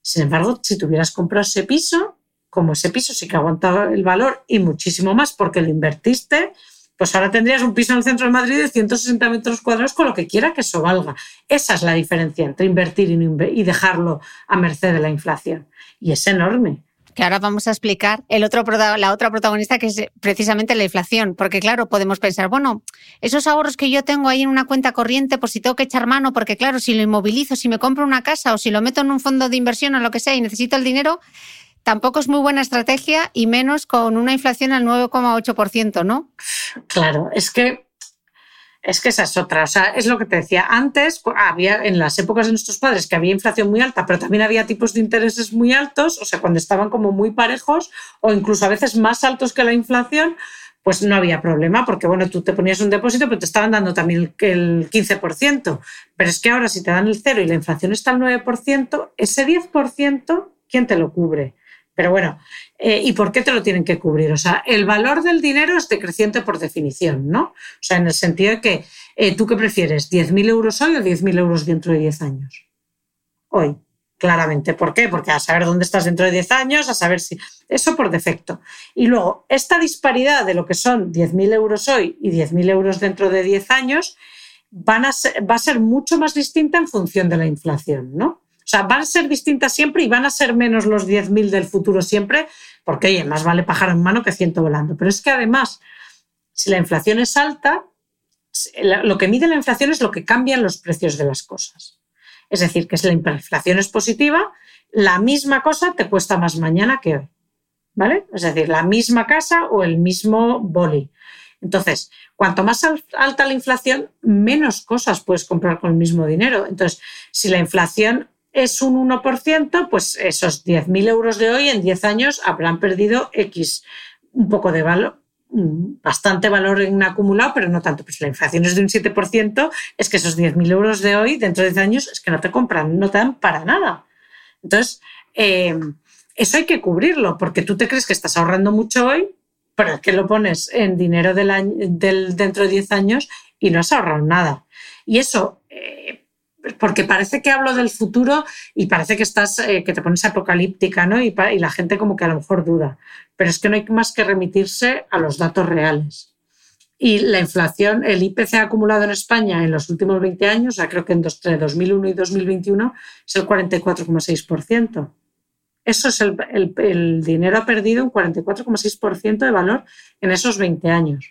Sin embargo, si tú hubieras comprado ese piso, como ese piso sí que aguantaba el valor y muchísimo más porque lo invertiste, pues ahora tendrías un piso en el centro de Madrid de 160 metros cuadrados con lo que quiera que eso valga. Esa es la diferencia entre invertir y dejarlo a merced de la inflación. Y es enorme.
Que ahora vamos a explicar la otra protagonista, que es precisamente la inflación. Porque claro, podemos pensar, bueno, esos ahorros que yo tengo ahí en una cuenta corriente, por si tengo que echar mano, porque claro, si lo inmovilizo, si me compro una casa o si lo meto en un fondo de inversión o lo que sea y necesito el dinero, tampoco es muy buena estrategia y menos con una inflación al 9,8%, ¿no?
Claro, es que esa es otra. O sea, es lo que te decía. Antes había, en las épocas de nuestros padres, que había inflación muy alta, pero también había tipos de intereses muy altos, o sea, cuando estaban como muy parejos o incluso a veces más altos que la inflación, pues no había problema, porque bueno, tú te ponías un depósito, pero te estaban dando también el 15%. Pero es que ahora si te dan el 0 y la inflación está al 9%, ese 10%, ¿quién te lo cubre? Pero bueno, ¿y por qué te lo tienen que cubrir? O sea, el valor del dinero es decreciente por definición, ¿no? O sea, en el sentido de que ¿tú qué prefieres? ¿10.000 euros hoy o 10.000 euros dentro de 10 años? Hoy, claramente. ¿Por qué? Porque a saber dónde estás dentro de 10 años, a saber si... Eso por defecto. Y luego, esta disparidad de lo que son 10.000 euros hoy y 10.000 euros dentro de 10 años va a ser mucho más distinta en función de la inflación, ¿no? O sea, van a ser distintas siempre y van a ser menos los 10.000 del futuro siempre, porque, oye, más vale pájaro en mano que ciento volando. Pero es que además, si la inflación es alta, lo que mide la inflación es lo que cambian los precios de las cosas. Es decir, que si la inflación es positiva, la misma cosa te cuesta más mañana que hoy, ¿vale? Es decir, la misma casa o el mismo boli. Entonces, cuanto más alta la inflación, menos cosas puedes comprar con el mismo dinero. Entonces, si la inflación es un 1%, pues esos 10.000 euros de hoy en 10 años habrán perdido X, un poco de valor, bastante valor en acumulado, pero no tanto. Pues si la inflación es de un 7%, es que esos 10.000 euros de hoy, dentro de 10 años, es que no te compran, no te dan para nada. Entonces, eso hay que cubrirlo, porque tú te crees que estás ahorrando mucho hoy, pero es que lo pones en dinero dentro de 10 años y no has ahorrado nada. Y eso... porque parece que hablo del futuro y parece que que te pones apocalíptica, ¿no? Y la gente como que a lo mejor duda. Pero es que no hay más que remitirse a los datos reales. Y la inflación, el IPC acumulado en España en los últimos 20 años, o sea, creo que entre 2001 y 2021, es el 44,6%. Eso es el dinero ha perdido un 44,6% de valor en esos 20 años.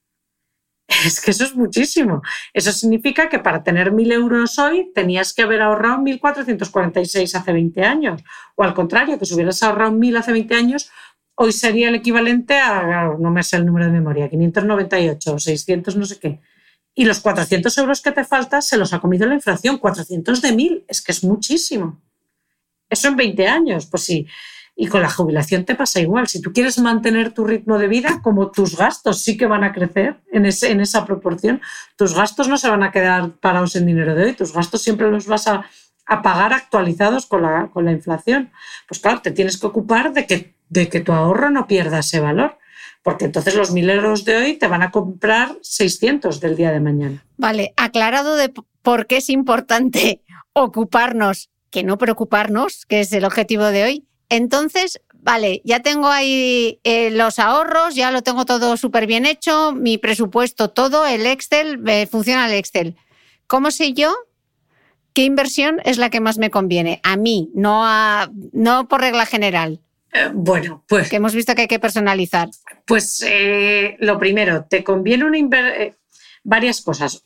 Es que eso es muchísimo. Eso significa que para tener 1.000 euros hoy tenías que haber ahorrado 1.446 hace 20 años. O al contrario, que si hubieras ahorrado 1.000 hace 20 años, hoy sería el equivalente a, no me sé el número de memoria, 598 o 600 no sé qué. Y los 400 euros que te faltan se los ha comido la inflación. 400 de 1.000, es que es muchísimo. Eso en 20 años, pues sí. Y con la jubilación te pasa igual. Si tú quieres mantener tu ritmo de vida, como tus gastos sí que van a crecer en esa proporción, tus gastos no se van a quedar parados en dinero de hoy, tus gastos siempre los vas a pagar actualizados con la inflación. Pues claro, te tienes que ocupar de que tu ahorro no pierda ese valor, porque entonces los 1.000 euros de hoy te van a comprar 600 del día de mañana.
Vale, aclarado de por qué es importante ocuparnos, que no preocuparnos, que es el objetivo de hoy. Entonces, vale, ya tengo ahí los ahorros, ya lo tengo todo súper bien hecho, mi presupuesto, todo, el Excel, funciona el Excel. ¿Cómo sé yo qué inversión es la que más me conviene? A mí, no por regla general.
Bueno, pues...
Que hemos visto que hay que personalizar.
Pues lo primero, te conviene varias cosas.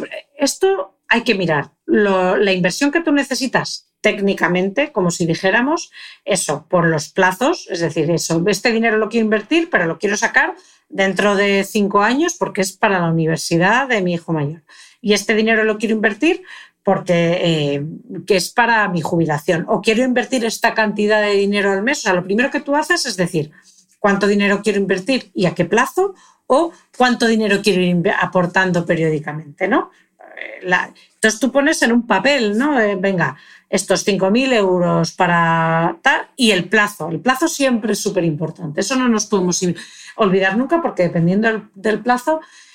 Esto hay que mirar. La inversión que tú necesitas técnicamente, como si dijéramos, eso, por los plazos, es decir, eso, este dinero lo quiero invertir, pero lo quiero sacar dentro de 5 años porque es para la universidad de mi hijo mayor. Y este dinero lo quiero invertir porque que es para mi jubilación. O quiero invertir esta cantidad de dinero al mes. O sea, lo primero que tú haces es decir, cuánto dinero quiero invertir y a qué plazo, o cuánto dinero quiero ir aportando periódicamente, ¿no? Entonces tú pones en un papel, ¿no? Venga, estos 5.000 euros para tal, y el plazo. El plazo siempre es súper importante. Eso no nos podemos olvidar nunca porque dependiendo del plazo,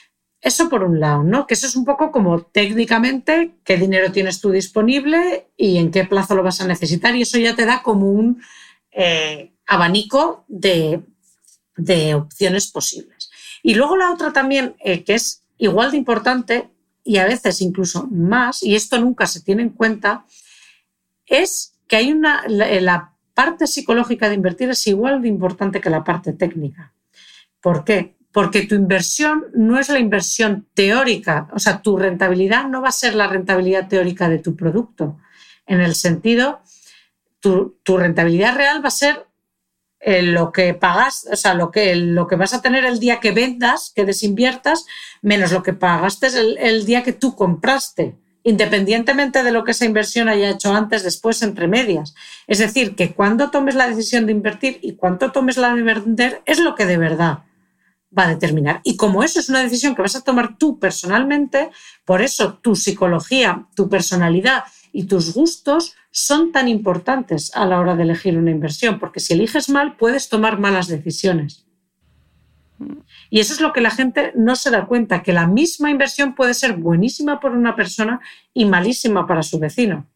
eso por un lado, ¿no? Que eso es un poco como técnicamente qué dinero tienes tú disponible y en qué plazo lo vas a necesitar, y eso ya te da como un abanico de opciones posibles. Y luego la otra también, que es igual de importante y a veces incluso más, y esto nunca se tiene en cuenta, es que hay la parte psicológica de invertir es igual de importante que la parte técnica. ¿Por qué? Porque tu inversión no es la inversión teórica, o sea, tu rentabilidad no va a ser la rentabilidad teórica de tu producto. En el sentido, tu rentabilidad real va a ser lo que pagas, o sea, lo que vas a tener el día que vendas, que desinviertas, menos lo que pagaste el día que tú compraste, independientemente de lo que esa inversión haya hecho antes, después, entre medias. Es decir, que cuando tomes la decisión de invertir y cuando tomes la de vender, es lo que de verdad va a determinar. Y como eso es una decisión que vas a tomar tú personalmente, por eso tu psicología, tu personalidad y tus gustos son tan importantes a la hora de elegir una inversión, porque si eliges mal puedes tomar malas decisiones. Y eso es lo que la gente no se da cuenta, que la misma inversión puede ser buenísima para una persona y malísima para su vecino.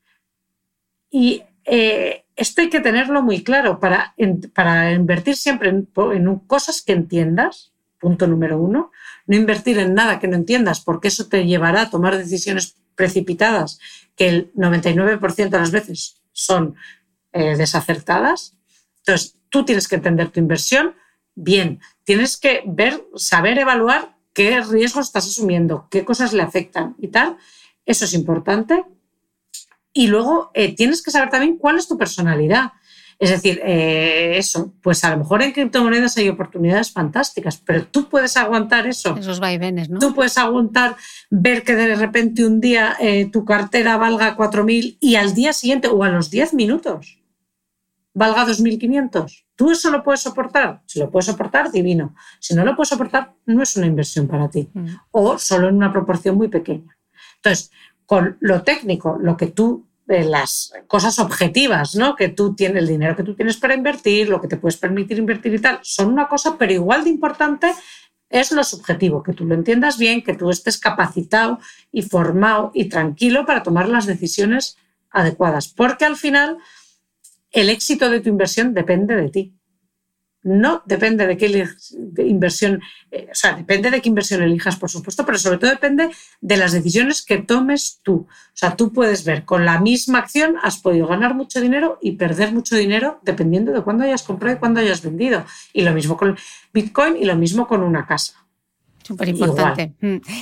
Y esto hay que tenerlo muy claro para invertir siempre en cosas que entiendas, punto número 1. No invertir en nada que no entiendas, porque eso te llevará a tomar decisiones precipitadas que el 99% de las veces son desacertadas. Entonces, tú tienes que entender tu inversión bien. Tienes que saber evaluar qué riesgos estás asumiendo, qué cosas le afectan y tal. Eso es importante. Y luego tienes que saber también cuál es tu personalidad. Es decir, eso, pues a lo mejor en criptomonedas hay oportunidades fantásticas, pero tú puedes aguantar eso.
Esos vaivenes, ¿no?
Tú puedes aguantar ver que de repente un día tu cartera valga 4.000 y al día siguiente o a los 10 minutos valga 2.500. ¿Tú eso lo puedes soportar? Si lo puedes soportar, divino. Si no lo puedes soportar, no es una inversión para ti. O solo en una proporción muy pequeña. Entonces, con lo técnico, lo que tú, las cosas objetivas, ¿no? Que tú tienes, el dinero que tú tienes para invertir, lo que te puedes permitir invertir y tal, son una cosa, pero igual de importante es lo subjetivo, que tú lo entiendas bien, que tú estés capacitado y formado y tranquilo para tomar las decisiones adecuadas. Porque al final el éxito de tu inversión depende de ti. No depende de qué inversión, o sea, depende de qué inversión elijas, por supuesto, pero sobre todo depende de las decisiones que tomes tú. O sea, tú puedes ver, con la misma acción has podido ganar mucho dinero y perder mucho dinero dependiendo de cuándo hayas comprado y cuándo hayas vendido. Y lo mismo con Bitcoin y lo mismo con una casa.
Súper importante.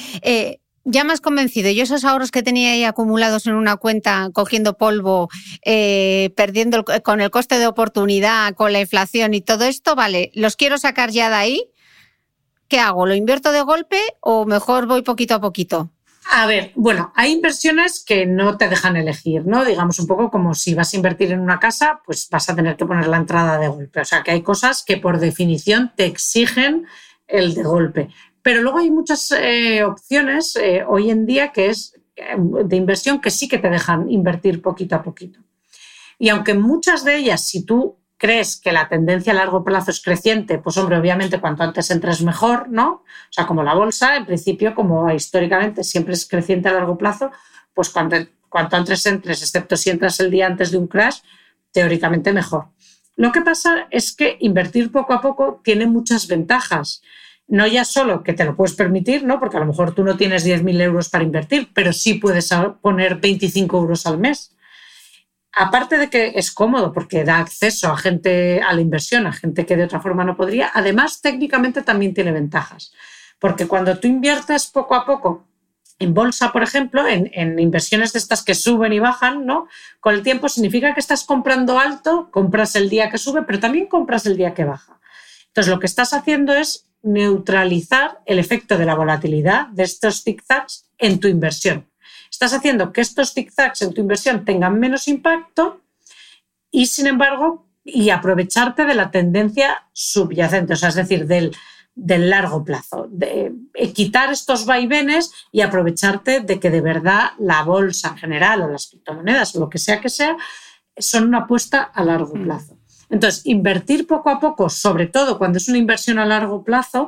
Ya me has convencido. Yo esos ahorros que tenía ahí acumulados en una cuenta, cogiendo polvo, perdiendo con el coste de oportunidad, con la inflación y todo esto, vale, los quiero sacar ya de ahí. ¿Qué hago? ¿Lo invierto de golpe o mejor voy poquito a poquito?
A ver, bueno, hay inversiones que no te dejan elegir, ¿no? Digamos un poco como si vas a invertir en una casa, pues vas a tener que poner la entrada de golpe. O sea, que hay cosas que por definición te exigen el de golpe. Pero luego hay muchas opciones hoy en día que es de inversión que sí que te dejan invertir poquito a poquito. Y aunque muchas de ellas, si tú crees que la tendencia a largo plazo es creciente, pues hombre, obviamente cuanto antes entres mejor, ¿no? O sea, como la bolsa, en principio, como históricamente siempre es creciente a largo plazo, pues cuanto antes entres, excepto si entras el día antes de un crash, teóricamente mejor. Lo que pasa es que invertir poco a poco tiene muchas ventajas. No ya solo que te lo puedes permitir, ¿no? Porque a lo mejor tú no tienes 10.000 euros para invertir, pero sí puedes poner 25 euros al mes. Aparte de que es cómodo porque da acceso a gente a la inversión, a gente que de otra forma no podría, además técnicamente también tiene ventajas. Porque cuando tú inviertes poco a poco en bolsa, por ejemplo, en inversiones de estas que suben y bajan, ¿no? Con el tiempo significa que estás comprando alto, compras el día que sube, pero también compras el día que baja. Entonces lo que estás haciendo es neutralizar el efecto de la volatilidad de estos zigzags en tu inversión. Estás haciendo que estos zigzags en tu inversión tengan menos impacto y, sin embargo, y aprovecharte de la tendencia subyacente, o sea, es decir, del largo plazo, de quitar estos vaivenes y aprovecharte de que de verdad la bolsa en general o las criptomonedas o lo que sea, son una apuesta a largo plazo. Entonces, invertir poco a poco, sobre todo cuando es una inversión a largo plazo,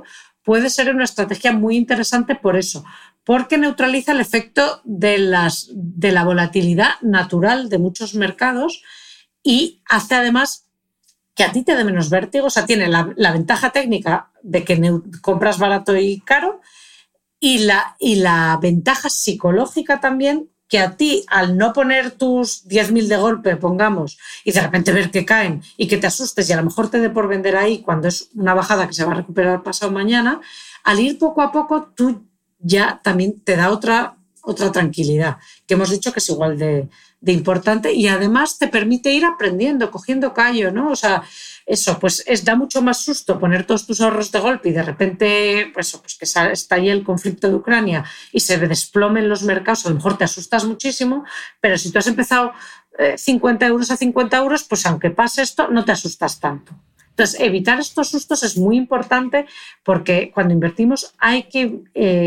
puede ser una estrategia muy interesante por eso, porque neutraliza el efecto de la volatilidad natural de muchos mercados y hace además que a ti te dé menos vértigo. O sea, tiene la ventaja técnica de que compras barato y caro y la ventaja psicológica también, que a ti, al no poner tus 10.000 de golpe, pongamos, y de repente ver que caen y que te asustes y a lo mejor te dé por vender ahí cuando es una bajada que se va a recuperar pasado mañana, al ir poco a poco tú ya también te da otra tranquilidad, que hemos dicho que es igual de importante, y además te permite ir aprendiendo, cogiendo callo, ¿no? O sea, eso, pues da mucho más susto poner todos tus ahorros de golpe y de repente, pues que está ahí el conflicto de Ucrania y se desplomen los mercados, a lo mejor te asustas muchísimo, pero si tú has empezado 50 euros a 50 euros, pues aunque pase esto, no te asustas tanto. Entonces, evitar estos sustos es muy importante, porque cuando invertimos hay que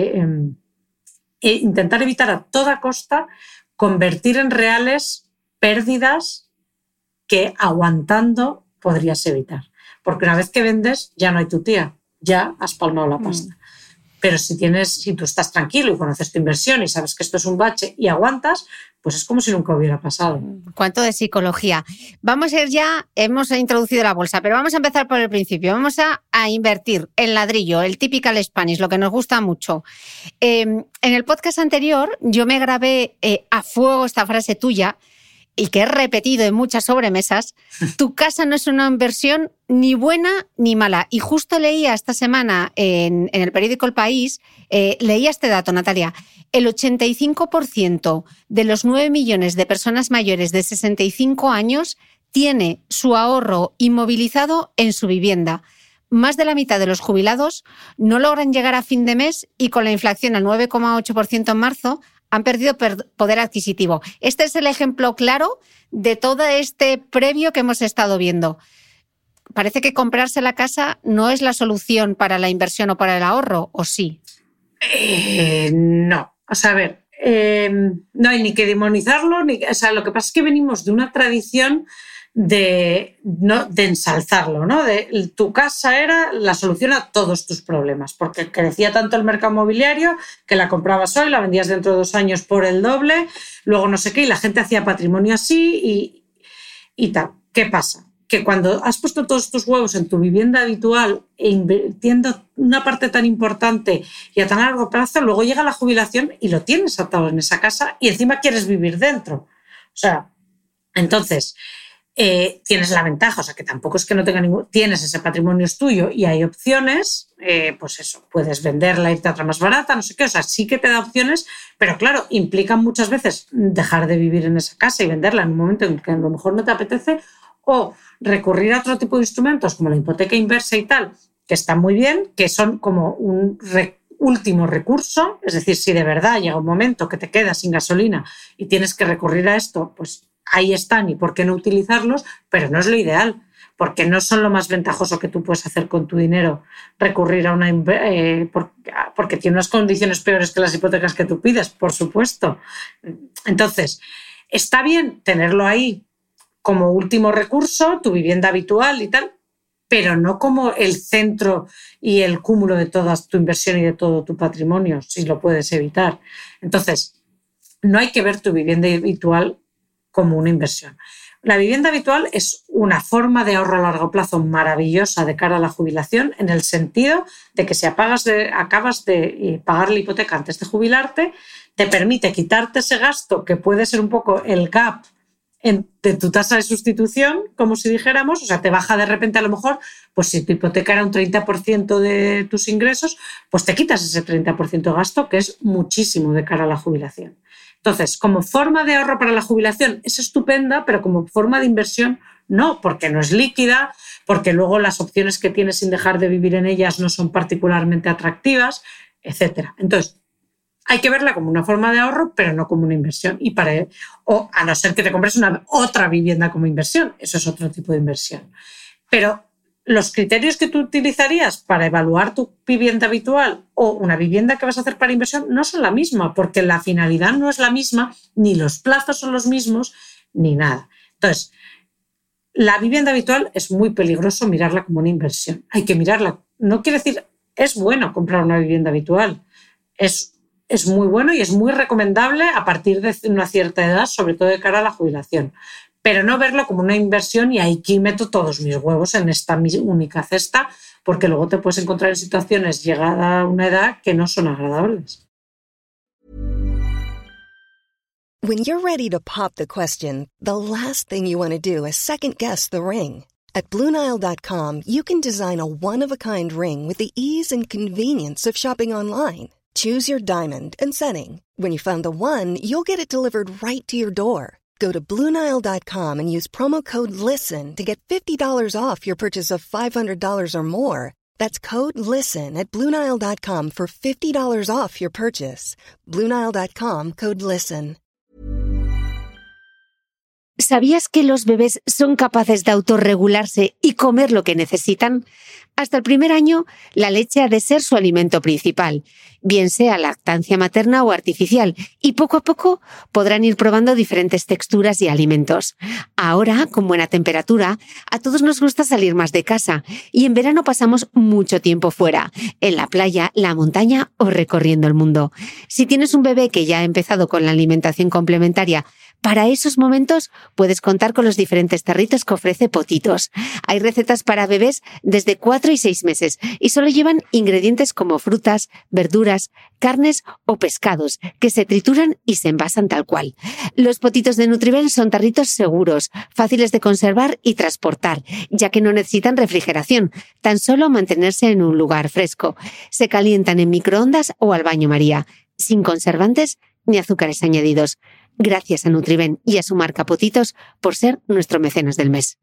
intentar evitar a toda costa convertir en reales pérdidas que aguantando podrías evitar. Porque una vez que vendes ya no hay tu tía, ya has palmado la pasta. Pero si tú estás tranquilo y conoces tu inversión y sabes que esto es un bache y aguantas, pues es como si nunca hubiera pasado.
Cuánto de psicología. Vamos a ir ya, hemos introducido la bolsa, pero vamos a empezar por el principio. Vamos a invertir en ladrillo, el typical Spanish, lo que nos gusta mucho. En el podcast anterior yo me grabé a fuego esta frase tuya, y que he repetido en muchas sobremesas: tu casa no es una inversión ni buena ni mala. Y justo leía esta semana en el periódico El País, leía este dato, Natalia: el 85% de los 9 millones de personas mayores de 65 años tiene su ahorro inmovilizado en su vivienda. Más de la mitad de los jubilados no logran llegar a fin de mes y con la inflación al 9,8% en marzo han perdido poder adquisitivo. Este es el ejemplo claro de todo este previo que hemos estado viendo. Parece que comprarse la casa no es la solución para la inversión o para el ahorro, ¿o sí?
No. O sea, a ver, no hay ni que demonizarlo, o sea, lo que pasa es que venimos de una tradición de ensalzarlo, ¿no? Tu casa era la solución a todos tus problemas, porque crecía tanto el mercado inmobiliario que la comprabas hoy, la vendías dentro de 2 años por el doble, luego no sé qué, y la gente hacía patrimonio así y tal. ¿Qué pasa? Que cuando has puesto todos tus huevos en tu vivienda habitual e invirtiendo una parte tan importante y a tan largo plazo, luego llega la jubilación y lo tienes atado en esa casa y encima quieres vivir dentro. O sea, entonces tienes la ventaja, o sea, que tampoco es que no tenga tienes ese patrimonio es tuyo y hay opciones, pues eso, puedes venderla, irte a otra más barata, no sé qué, o sea, sí que te da opciones, pero claro, implican muchas veces dejar de vivir en esa casa y venderla en un momento en que a lo mejor no te apetece, o recurrir a otro tipo de instrumentos como la hipoteca inversa y tal, que están muy bien, que son como un último recurso, es decir, si de verdad llega un momento que te quedas sin gasolina y tienes que recurrir a esto, pues ahí están y por qué no utilizarlos, pero no es lo ideal, porque no son lo más ventajoso que tú puedes hacer con tu dinero, recurrir a una porque tiene unas condiciones peores que las hipotecas que tú pides, por supuesto. Entonces, está bien tenerlo ahí como último recurso, tu vivienda habitual y tal, pero no como el centro y el cúmulo de toda tu inversión y de todo tu patrimonio, si lo puedes evitar. Entonces, no hay que ver tu vivienda habitual como una inversión. La vivienda habitual es una forma de ahorro a largo plazo maravillosa de cara a la jubilación, en el sentido de que si acabas de pagar la hipoteca antes de jubilarte, te permite quitarte ese gasto que puede ser un poco el gap de tu tasa de sustitución, como si dijéramos, o sea, te baja de repente a lo mejor, pues si tu hipoteca era un 30% de tus ingresos, pues te quitas ese 30% de gasto, que es muchísimo de cara a la jubilación. Entonces, como forma de ahorro para la jubilación es estupenda, pero como forma de inversión no, porque no es líquida, porque luego las opciones que tienes sin dejar de vivir en ellas no son particularmente atractivas, etc. Entonces, hay que verla como una forma de ahorro, pero no como una inversión. O a no ser que te compres otra vivienda como inversión, eso es otro tipo de inversión. Pero los criterios que tú utilizarías para evaluar tu vivienda habitual o una vivienda que vas a hacer para inversión no son la misma, porque la finalidad no es la misma, ni los plazos son los mismos, ni nada. Entonces, la vivienda habitual es muy peligroso mirarla como una inversión. Hay que mirarla, no quiere decir es bueno comprar una vivienda habitual. Es muy bueno y es muy recomendable a partir de una cierta edad, sobre todo de cara a la jubilación. Pero no verlo como una inversión y aquí meto todos mis huevos en esta única cesta, porque luego te puedes encontrar en situaciones llegada a una edad que no son agradables.
When you're ready to pop the question, the last thing you want to do is second-guess the ring. At BlueNile.com, you can design a one-of-a-kind ring with the ease and convenience of shopping online. Choose your diamond and setting. When you find the one, you'll get it delivered right to your door. Go to BlueNile.com and use promo code LISTEN to get $50 off your purchase of $500 or more. That's code LISTEN at BlueNile.com for $50 off your purchase. BlueNile.com, code LISTEN.
¿Sabías que los bebés son capaces de autorregularse y comer lo que necesitan? Hasta el primer año, la leche ha de ser su alimento principal, bien sea lactancia materna o artificial, y poco a poco podrán ir probando diferentes texturas y alimentos. Ahora, con buena temperatura, a todos nos gusta salir más de casa, y en verano pasamos mucho tiempo fuera, en la playa, la montaña o recorriendo el mundo. Si tienes un bebé que ya ha empezado con la alimentación complementaria, para esos momentos puedes contar con los diferentes tarritos que ofrece Potitos. Hay recetas para bebés desde 4 y 6 meses y solo llevan ingredientes como frutas, verduras, carnes o pescados que se trituran y se envasan tal cual. Los Potitos de Nutriben son tarritos seguros, fáciles de conservar y transportar, ya que no necesitan refrigeración, tan solo mantenerse en un lugar fresco. Se calientan en microondas o al baño María, sin conservantes ni azúcares añadidos. Gracias a Nutriben y a su marca Potitos por ser nuestro mecenas del mes.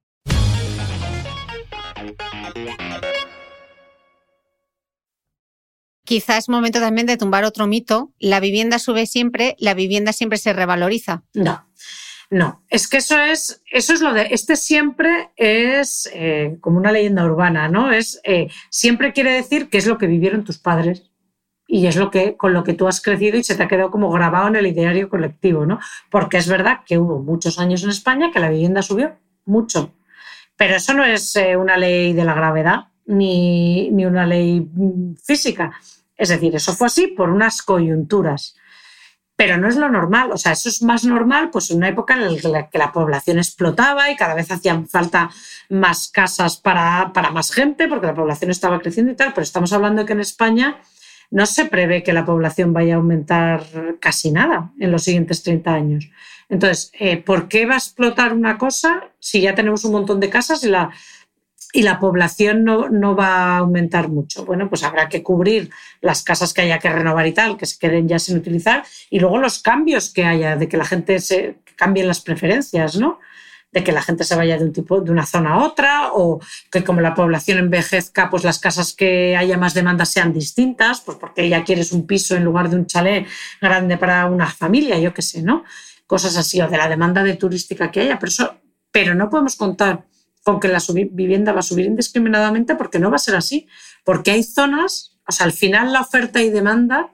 Quizás es momento también de tumbar otro mito. La vivienda sube siempre, la vivienda siempre se revaloriza.
No, es que eso es lo de, siempre es como una leyenda urbana, ¿no? Siempre quiere decir que es lo que vivieron tus padres. Y es con lo que tú has crecido y se te ha quedado como grabado en el ideario colectivo, ¿no? Porque es verdad que hubo muchos años en España que la vivienda subió mucho. Pero eso no es una ley de la gravedad ni una ley física. Es decir, eso fue así por unas coyunturas. Pero no es lo normal. O sea, eso es más normal pues, en una época en la que la población explotaba y cada vez hacían falta más casas para más gente porque la población estaba creciendo y tal. Pero estamos hablando de que en España no se prevé que la población vaya a aumentar casi nada en los siguientes 30 años. Entonces, ¿por qué va a explotar una cosa si ya tenemos un montón de casas y la población no va a aumentar mucho? Bueno, pues habrá que cubrir las casas que haya que renovar y tal, que se queden ya sin utilizar, y luego los cambios que haya, de que la gente que cambien las preferencias, ¿no? De que la gente se vaya de una zona a otra, o que como la población envejezca, pues las casas que haya más demanda sean distintas, pues porque ya quieres un piso en lugar de un chalet grande para una familia, yo qué sé, ¿no? Cosas así, o de la demanda de turística que haya. Pero no podemos contar con que la vivienda va a subir indiscriminadamente porque no va a ser así. Porque hay zonas, o sea, al final la oferta y demanda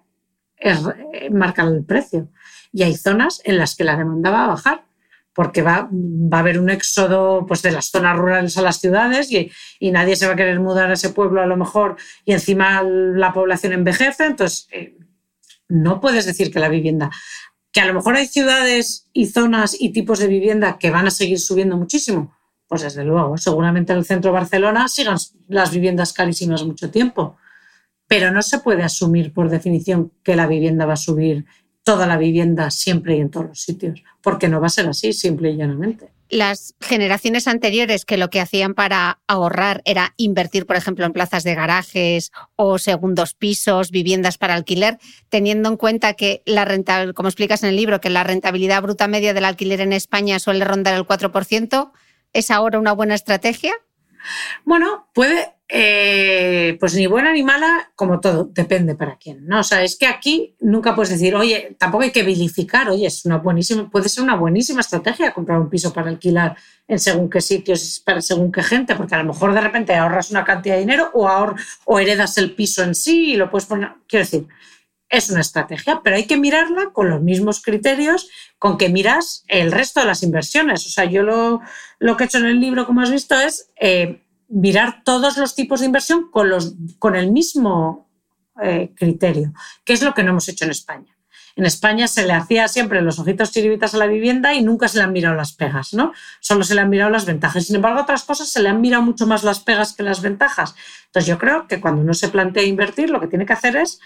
marcan el precio. Y hay zonas en las que la demanda va a bajar, porque va a haber un éxodo pues, de las zonas rurales a las ciudades y nadie se va a querer mudar a ese pueblo a lo mejor y encima la población envejece. Entonces, no puedes decir que la vivienda... Que a lo mejor hay ciudades y zonas y tipos de vivienda que van a seguir subiendo muchísimo. Pues desde luego, seguramente en el centro de Barcelona sigan las viviendas carísimas mucho tiempo. Pero no se puede asumir por definición que la vivienda va a subir, toda la vivienda siempre y en todos los sitios, porque no va a ser así, simple y llanamente.
Las generaciones anteriores que lo que hacían para ahorrar era invertir, por ejemplo, en plazas de garajes o segundos pisos, viviendas para alquiler, teniendo en cuenta que como explicas en el libro, que la rentabilidad bruta media del alquiler en España suele rondar el 4%, ¿es ahora una buena estrategia?
Bueno, puede, pues ni buena ni mala, como todo, depende para quién, ¿no? O sea, es que aquí nunca puedes decir, oye, tampoco hay que vilificar, oye, puede ser una buenísima estrategia comprar un piso para alquilar en según qué sitios, para según qué gente, porque a lo mejor de repente ahorras una cantidad de dinero o heredas el piso en sí y lo puedes poner, quiero decir, es una estrategia, pero hay que mirarla con los mismos criterios con que miras el resto de las inversiones. O sea, yo lo que he hecho en el libro, como has visto, es mirar todos los tipos de inversión con el mismo criterio, que es lo que no hemos hecho en España. En España se le hacía siempre los ojitos chiribitas a la vivienda y nunca se le han mirado las pegas, ¿no? Solo se le han mirado las ventajas. Sin embargo, otras cosas se le han mirado mucho más las pegas que las ventajas. Entonces yo creo que cuando uno se plantea invertir, lo que tiene que hacer es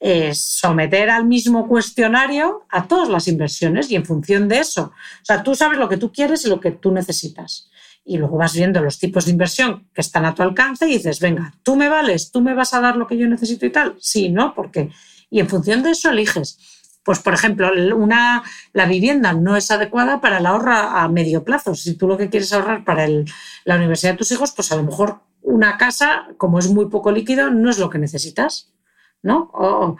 someter al mismo cuestionario a todas las inversiones y en función de eso. O sea, tú sabes lo que tú quieres y lo que tú necesitas. Y luego vas viendo los tipos de inversión que están a tu alcance y dices, venga, tú me vales, tú me vas a dar lo que yo necesito y tal. Sí, ¿no? Porque y en función de eso eliges. Pues, por ejemplo, la vivienda no es adecuada para el ahorro a medio plazo. Si tú lo que quieres ahorrar para la universidad de tus hijos, pues a lo mejor una casa, como es muy poco líquido, no es lo que necesitas, ¿no?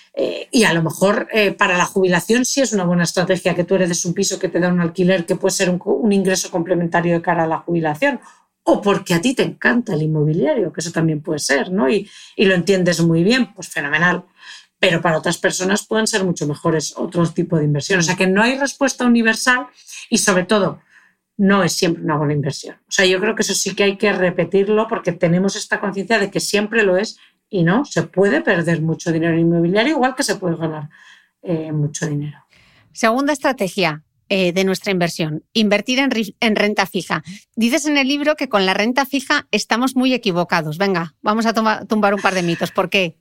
Y a lo mejor para la jubilación sí es una buena estrategia que tú heredes un piso que te da un alquiler que puede ser un ingreso complementario de cara a la jubilación. O porque a ti te encanta el inmobiliario, que eso también puede ser, ¿no? Y lo entiendes muy bien, pues fenomenal. Pero para otras personas pueden ser mucho mejores otros tipos de inversión. O sea que no hay respuesta universal y sobre todo no es siempre una buena inversión. O sea, yo creo que eso sí que hay que repetirlo porque tenemos esta conciencia de que siempre lo es y no, se puede perder mucho dinero en inmobiliario igual que se puede ganar mucho dinero.
Segunda estrategia de nuestra inversión, invertir en renta fija. Dices en el libro que con la renta fija estamos muy equivocados. Venga, vamos a tumbar un par de mitos. ¿Por qué?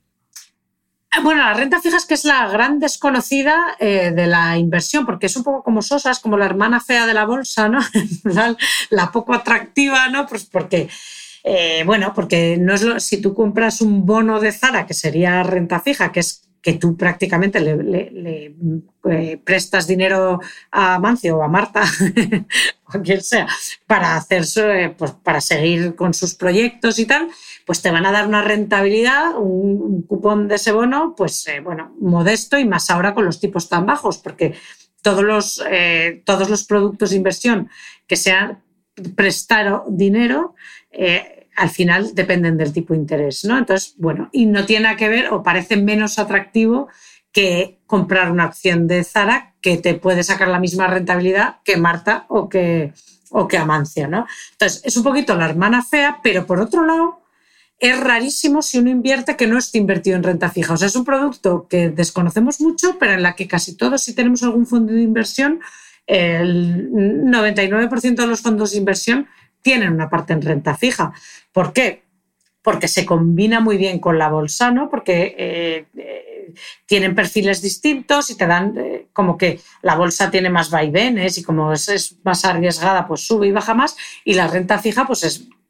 Bueno, la renta fija es que es la gran desconocida de la inversión, porque es un poco como Sosa, es como la hermana fea de la bolsa, ¿no? la poco atractiva, ¿no? Pues porque, porque no es si tú compras un bono de Zara, que sería renta fija, que es que tú prácticamente le prestas dinero a Mancio o a Marta o a quien sea para hacer pues para seguir con sus proyectos y tal, pues te van a dar una rentabilidad, un cupón de ese bono, pues modesto y más ahora con los tipos tan bajos, porque todos los productos de inversión que sean prestar dinero al final dependen del tipo de interés, ¿no? Entonces, y no tiene nada que ver o parece menos atractivo que comprar una acción de Zara que te puede sacar la misma rentabilidad que Marta o que Amancio, ¿no? Entonces, es un poquito la hermana fea, pero por otro lado, es rarísimo si uno invierte que no esté invertido en renta fija. O sea, es un producto que desconocemos mucho, pero en la que casi todos, si tenemos algún fondo de inversión, el 99% de los fondos de inversión tienen una parte en renta fija. ¿Por qué? Porque se combina muy bien con la bolsa, ¿no? Porque tienen perfiles distintos y te dan como que la bolsa tiene más vaivenes y como es más arriesgada, pues sube y baja más, y la renta fija pues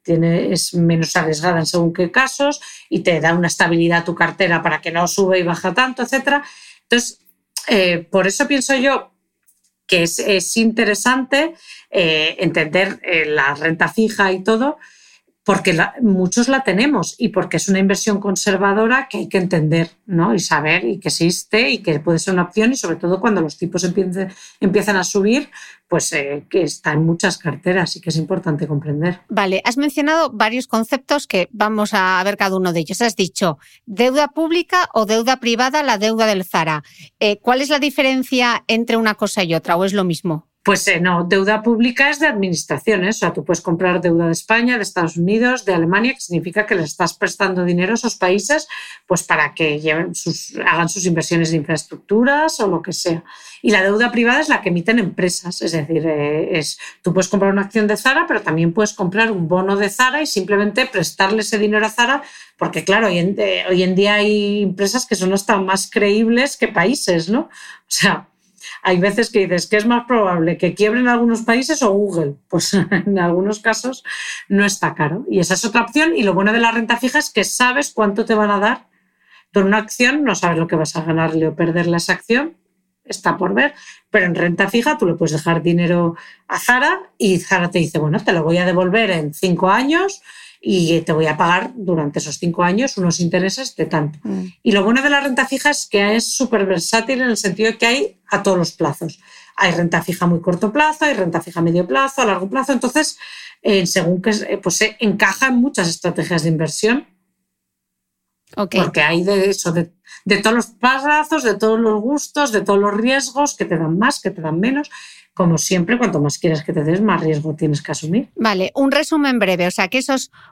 es menos arriesgada en según qué casos y te da una estabilidad a tu cartera para que no sube y baja tanto, etcétera. Entonces, por eso pienso yo que es interesante entender la renta fija y todo, porque muchos la tenemos y porque es una inversión conservadora que hay que entender, ¿no? Y saber y que existe y que puede ser una opción, y sobre todo cuando los tipos empiezan a subir, pues que está en muchas carteras y que es importante comprender.
Vale, has mencionado varios conceptos que vamos a ver cada uno de ellos. Has dicho deuda pública o deuda privada, la deuda del Zara. ¿Cuál es la diferencia entre una cosa y otra o es lo mismo?
Pues no, deuda pública es de administraciones, o sea, tú puedes comprar deuda de España, de Estados Unidos, de Alemania, que significa que le estás prestando dinero a esos países pues para que hagan sus inversiones de infraestructuras o lo que sea. Y la deuda privada es la que emiten empresas, es decir, tú puedes comprar una acción de Zara, pero también puedes comprar un bono de Zara y simplemente prestarle ese dinero a Zara, porque claro, hoy en día hay empresas que son hasta más creíbles que países, ¿no? O sea, hay veces que dices que es más probable que quiebren algunos países o Google. Pues en algunos casos no está caro. Y esa es otra opción. Y lo bueno de la renta fija es que sabes cuánto te van a dar. Tú en una acción no sabes lo que vas a ganarle o perderle a esa acción. Está por ver. Pero en renta fija tú le puedes dejar dinero a Zara y Zara te dice, bueno, te lo voy a devolver en 5 años y te voy a pagar durante esos 5 años unos intereses de tanto. Y lo bueno de la renta fija es que es súper versátil en el sentido de que hay a todos los plazos. Hay renta fija a muy corto plazo, hay renta fija a medio plazo, a largo plazo. Entonces, según que pues se encaja en muchas estrategias de inversión.
Okay.
Porque hay de eso, de todos los pasos, de todos los gustos, de todos los riesgos, que te dan más, que te dan menos. Como siempre, cuanto más quieras que te des, más riesgo tienes que asumir.
Vale, un resumen breve. O sea, que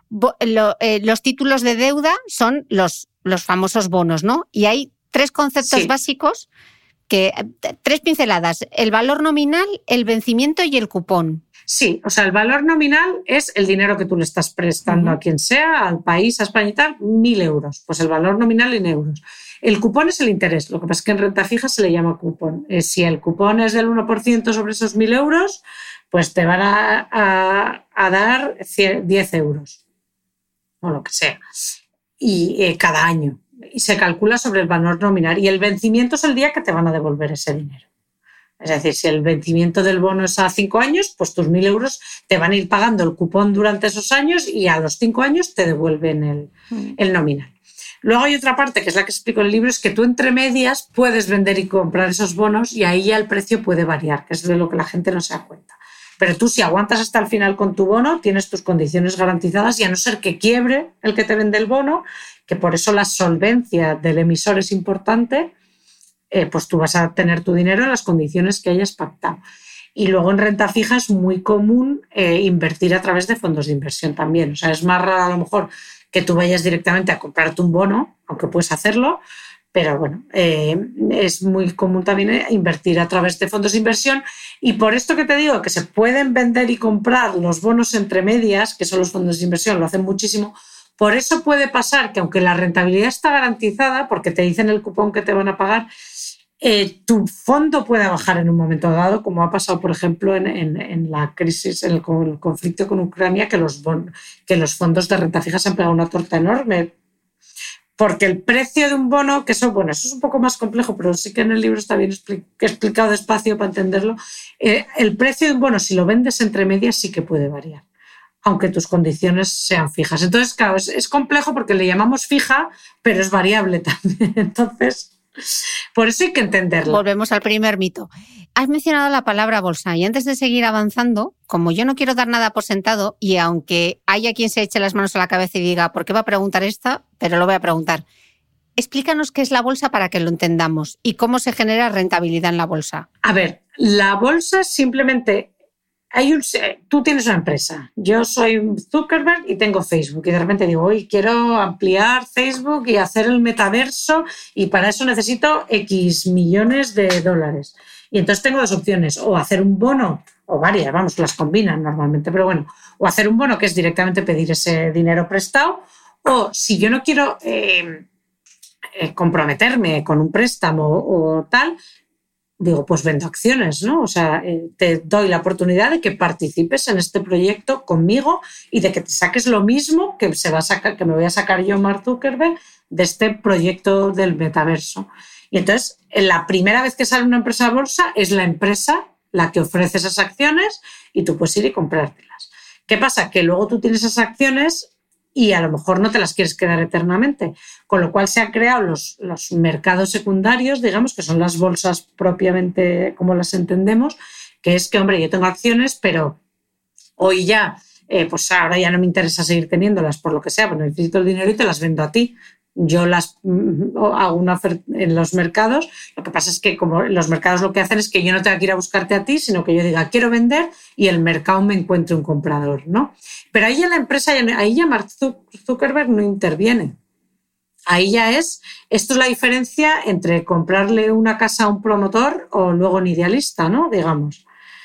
los títulos de deuda son los famosos bonos, ¿no? Y hay 3 conceptos básicos, 3 pinceladas. El valor nominal, el vencimiento y el cupón.
Sí, o sea, el valor nominal es el dinero que tú le estás prestando a quien sea, al país, a España y tal, 1.000 euros. Pues el valor nominal en euros. El cupón es el interés. Lo que pasa es que en renta fija se le llama cupón. Si el cupón es del 1% sobre esos 1.000 euros, pues te van a dar 10 euros o lo que sea. Y cada año. Y se calcula sobre el valor nominal. Y el vencimiento es el día que te van a devolver ese dinero. Es decir, si el vencimiento del bono es a 5 años, pues tus 1.000 euros te van a ir pagando el cupón durante esos años y a los 5 años te devuelven el nominal. Luego hay otra parte, que es la que explico en el libro, es que tú entre medias puedes vender y comprar esos bonos y ahí ya el precio puede variar, que es de lo que la gente no se da cuenta. Pero tú, si aguantas hasta el final con tu bono, tienes tus condiciones garantizadas y a no ser que quiebre el que te vende el bono, que por eso la solvencia del emisor es importante, pues tú vas a tener tu dinero en las condiciones que hayas pactado. Y luego en renta fija es muy común invertir a través de fondos de inversión también. O sea, es más raro a lo mejor que tú vayas directamente a comprarte un bono, aunque puedes hacerlo, pero bueno, es muy común también invertir a través de fondos de inversión. Y por esto que te digo, que se pueden vender y comprar los bonos entre medias, que son los fondos de inversión, lo hacen muchísimo. Por eso puede pasar que aunque la rentabilidad está garantizada, porque te dicen el cupón que te van a pagar, tu fondo pueda bajar en un momento dado, como ha pasado, por ejemplo, en la crisis, en el conflicto con Ucrania, que los fondos de renta fija se han pegado una torta enorme. Porque el precio de un bono, que eso es un poco más complejo, pero sí que en el libro está bien explicado despacio para entenderlo, el precio de un bono, si lo vendes entre medias, sí que puede variar, aunque tus condiciones sean fijas. Entonces, claro, es complejo porque le llamamos fija, pero es variable también. Entonces, por eso hay que entenderlo.
Volvemos al primer mito. Has mencionado la palabra bolsa y antes de seguir avanzando, como yo no quiero dar nada por sentado y aunque haya quien se eche las manos a la cabeza y diga ¿por qué va a preguntar esta? Pero lo voy a preguntar. Explícanos qué es la bolsa para que lo entendamos y cómo se genera rentabilidad en la bolsa.
A ver, la bolsa simplemente... Tú tienes una empresa, yo soy Zuckerberg y tengo Facebook y de repente digo, hoy quiero ampliar Facebook y hacer el metaverso y para eso necesito X millones de dólares. Y entonces tengo 2 opciones, o hacer un bono, o varias, vamos, las combinan normalmente, pero bueno, o hacer un bono que es directamente pedir ese dinero prestado, o si yo no quiero comprometerme con un préstamo o tal, digo, pues vendo acciones, ¿no? O sea, te doy la oportunidad de que participes en este proyecto conmigo y de que te saques lo mismo que me voy a sacar yo, Mark Zuckerberg, de este proyecto del metaverso. Y entonces, la primera vez que sale una empresa a bolsa es la empresa la que ofrece esas acciones y tú puedes ir y comprártelas. ¿Qué pasa? Que luego tú tienes esas acciones y a lo mejor no te las quieres quedar eternamente, con lo cual se han creado los mercados secundarios, digamos, que son las bolsas propiamente como las entendemos, que es que, hombre, yo tengo acciones, pero hoy ya, pues ahora ya no me interesa seguir teniéndolas por lo que sea, pues necesito el dinero y te las vendo a ti. Yo las hago una oferta en los mercados. Lo que pasa es que como los mercados lo que hacen es que yo no tenga que ir a buscarte a ti, sino que yo diga quiero vender y el mercado me encuentre un comprador, ¿no? Pero ahí ya la empresa, ahí ya Mark Zuckerberg no interviene. Ahí ya esto es la diferencia entre comprarle una casa a un promotor o luego un idealista, ¿no? Digamos.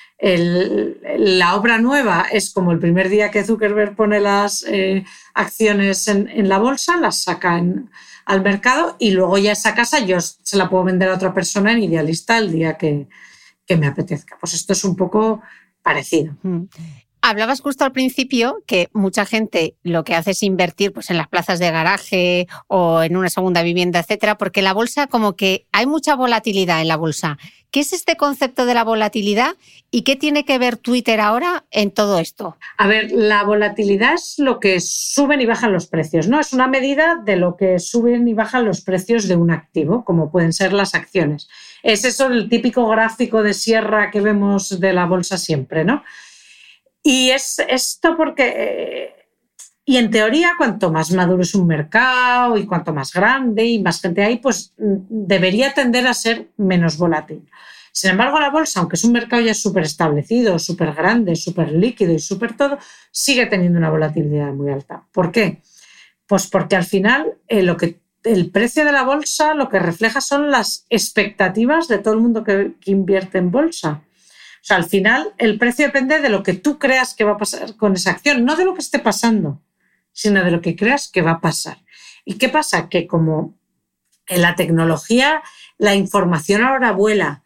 La obra nueva es como el primer día que Zuckerberg pone las acciones en la bolsa, las saca al mercado y luego ya esa casa yo se la puedo vender a otra persona en idealista el día que me apetezca. Pues esto es un poco parecido.
Hablabas justo al principio que mucha gente lo que hace es invertir pues, en las plazas de garaje o en una segunda vivienda, etcétera, porque la bolsa como que hay mucha volatilidad en la bolsa. ¿Qué es este concepto de la volatilidad y qué tiene que ver Twitter ahora en todo esto?
A ver, la volatilidad es lo que suben y bajan los precios, ¿no? Es una medida de lo que suben y bajan los precios de un activo, como pueden ser las acciones. Es eso el típico gráfico de sierra que vemos de la bolsa siempre, ¿no? Y es esto porque Y en teoría, cuanto más maduro es un mercado y cuanto más grande y más gente hay, pues debería tender a ser menos volátil. Sin embargo, la bolsa, aunque es un mercado ya súper establecido, súper grande, súper líquido y súper todo, sigue teniendo una volatilidad muy alta. ¿Por qué? Pues porque al final el precio de la bolsa lo que refleja son las expectativas de todo el mundo que invierte en bolsa. O sea, al final el precio depende de lo que tú creas que va a pasar con esa acción, no de lo que esté pasando, sino de lo que creas que va a pasar. ¿Y qué pasa? Que como en la tecnología la información ahora vuela,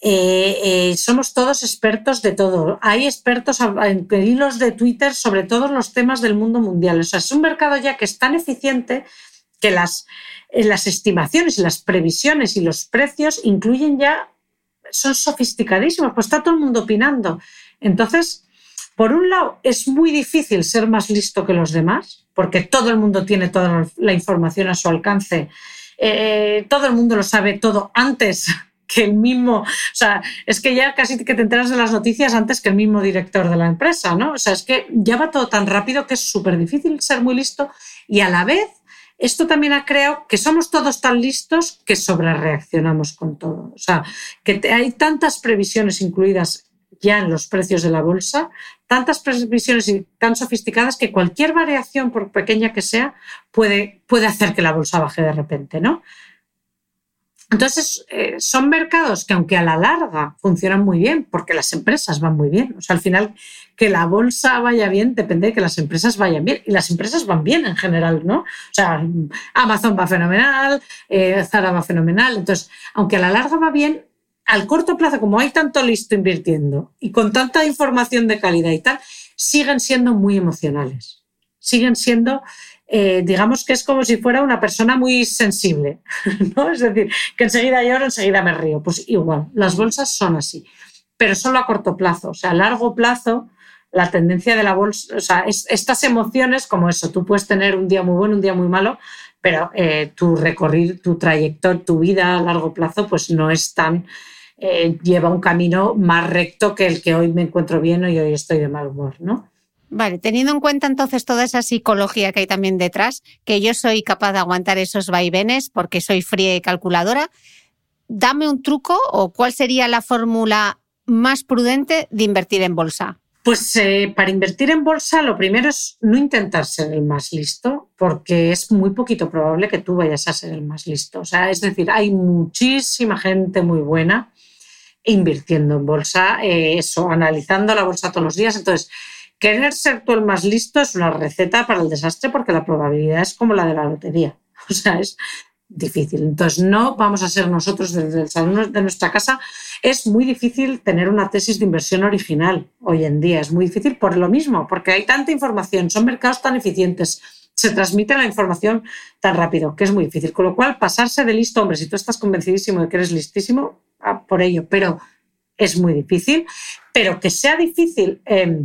somos todos expertos de todo. Hay expertos en hilos de Twitter sobre todos los temas del mundo mundial. O sea, es un mercado ya que es tan eficiente que las estimaciones y las previsiones y los precios incluyen ya, son sofisticadísimos, pues está todo el mundo opinando. Entonces, por un lado, es muy difícil ser más listo que los demás, porque todo el mundo tiene toda la información a su alcance. Todo el mundo lo sabe todo antes que el mismo, o sea, es que ya casi que te enteras de las noticias antes que el mismo director de la empresa, ¿no? O sea, es que ya va todo tan rápido que es súper difícil ser muy listo y a la vez esto también ha creado que somos todos tan listos que sobrereaccionamos con todo. O sea, que hay tantas previsiones incluidas ya en los precios de la bolsa, tantas previsiones tan sofisticadas que cualquier variación, por pequeña que sea, puede hacer que la bolsa baje de repente, ¿no? Entonces, son mercados que aunque a la larga funcionan muy bien, porque las empresas van muy bien. O sea, al final, que la bolsa vaya bien depende de que las empresas vayan bien. Y las empresas van bien en general, ¿no? O sea, Amazon va fenomenal, Zara va fenomenal. Entonces, aunque a la larga va bien, al corto plazo, como hay tanto listo invirtiendo y con tanta información de calidad y tal, siguen siendo muy emocionales. Siguen siendo... digamos que es como si fuera una persona muy sensible, ¿no? Es decir, que enseguida lloro, enseguida me río. Pues igual, las bolsas son así, pero solo a corto plazo. O sea, a largo plazo, la tendencia de la bolsa, o sea, estas emociones como eso, tú puedes tener un día muy bueno, un día muy malo, pero tu recorrido, tu trayectoria, tu vida a largo plazo, pues no es tan... lleva un camino más recto que el que hoy me encuentro bien y hoy estoy de mal humor, ¿no?
Vale, teniendo en cuenta entonces toda esa psicología que hay también detrás, que yo soy capaz de aguantar esos vaivenes porque soy fría y calculadora, dame un truco o cuál sería la fórmula más prudente de invertir en bolsa.
Pues para invertir en bolsa lo primero es no intentar ser el más listo, porque es muy poquito probable que tú vayas a ser el más listo. O sea, es decir, hay muchísima gente muy buena invirtiendo en bolsa, analizando la bolsa todos los días. Entonces, querer ser tú el más listo es una receta para el desastre porque la probabilidad es como la de la lotería. O sea, es difícil. Entonces, no vamos a ser nosotros desde el salón de nuestra casa. Es muy difícil tener una tesis de inversión original hoy en día. Es muy difícil por lo mismo, porque hay tanta información, son mercados tan eficientes, se transmite la información tan rápido que es muy difícil. Con lo cual, pasarse de listo, hombre, si tú estás convencidísimo de que eres listísimo, por ello, pero es muy difícil. Pero que sea difícil...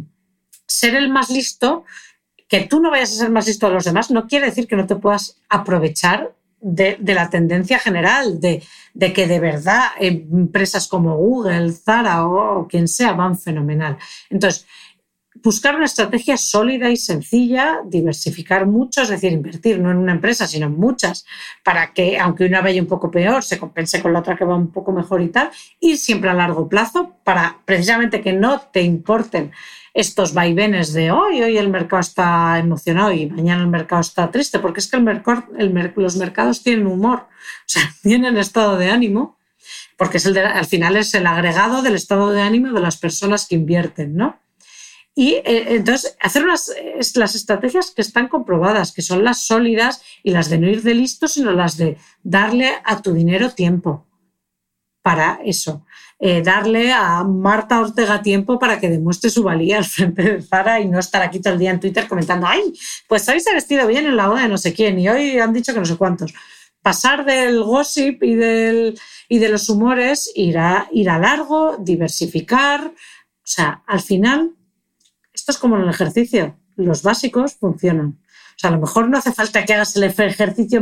ser el más listo, que tú no vayas a ser más listo de los demás, no quiere decir que no te puedas aprovechar de la tendencia general, de que de verdad empresas como Google, Zara o quien sea van fenomenal. Entonces, buscar una estrategia sólida y sencilla, diversificar mucho, es decir, invertir no en una empresa, sino en muchas, para que, aunque una vaya un poco peor, se compense con la otra que va un poco mejor y tal, y siempre a largo plazo, para precisamente que no te importen estos vaivenes de hoy el mercado está emocionado y mañana el mercado está triste, porque es que los mercados tienen humor, o sea, tienen estado de ánimo, porque al final es el agregado del estado de ánimo de las personas que invierten, ¿no? Y entonces hacer las estrategias que están comprobadas, que son las sólidas y las de no ir de listo, sino las de darle a tu dinero tiempo para eso. Darle a Marta Ortega tiempo para que demuestre su valía al frente de Zara y no estar aquí todo el día en Twitter comentando ¡ay, pues hoy se ha vestido bien en la boda de no sé quién y hoy han dicho que no sé cuántos! Pasar del gossip y de los humores, ir a largo, diversificar. O sea, al final, esto es como en el ejercicio. Los básicos funcionan. O sea, a lo mejor no hace falta que hagas el ejercicio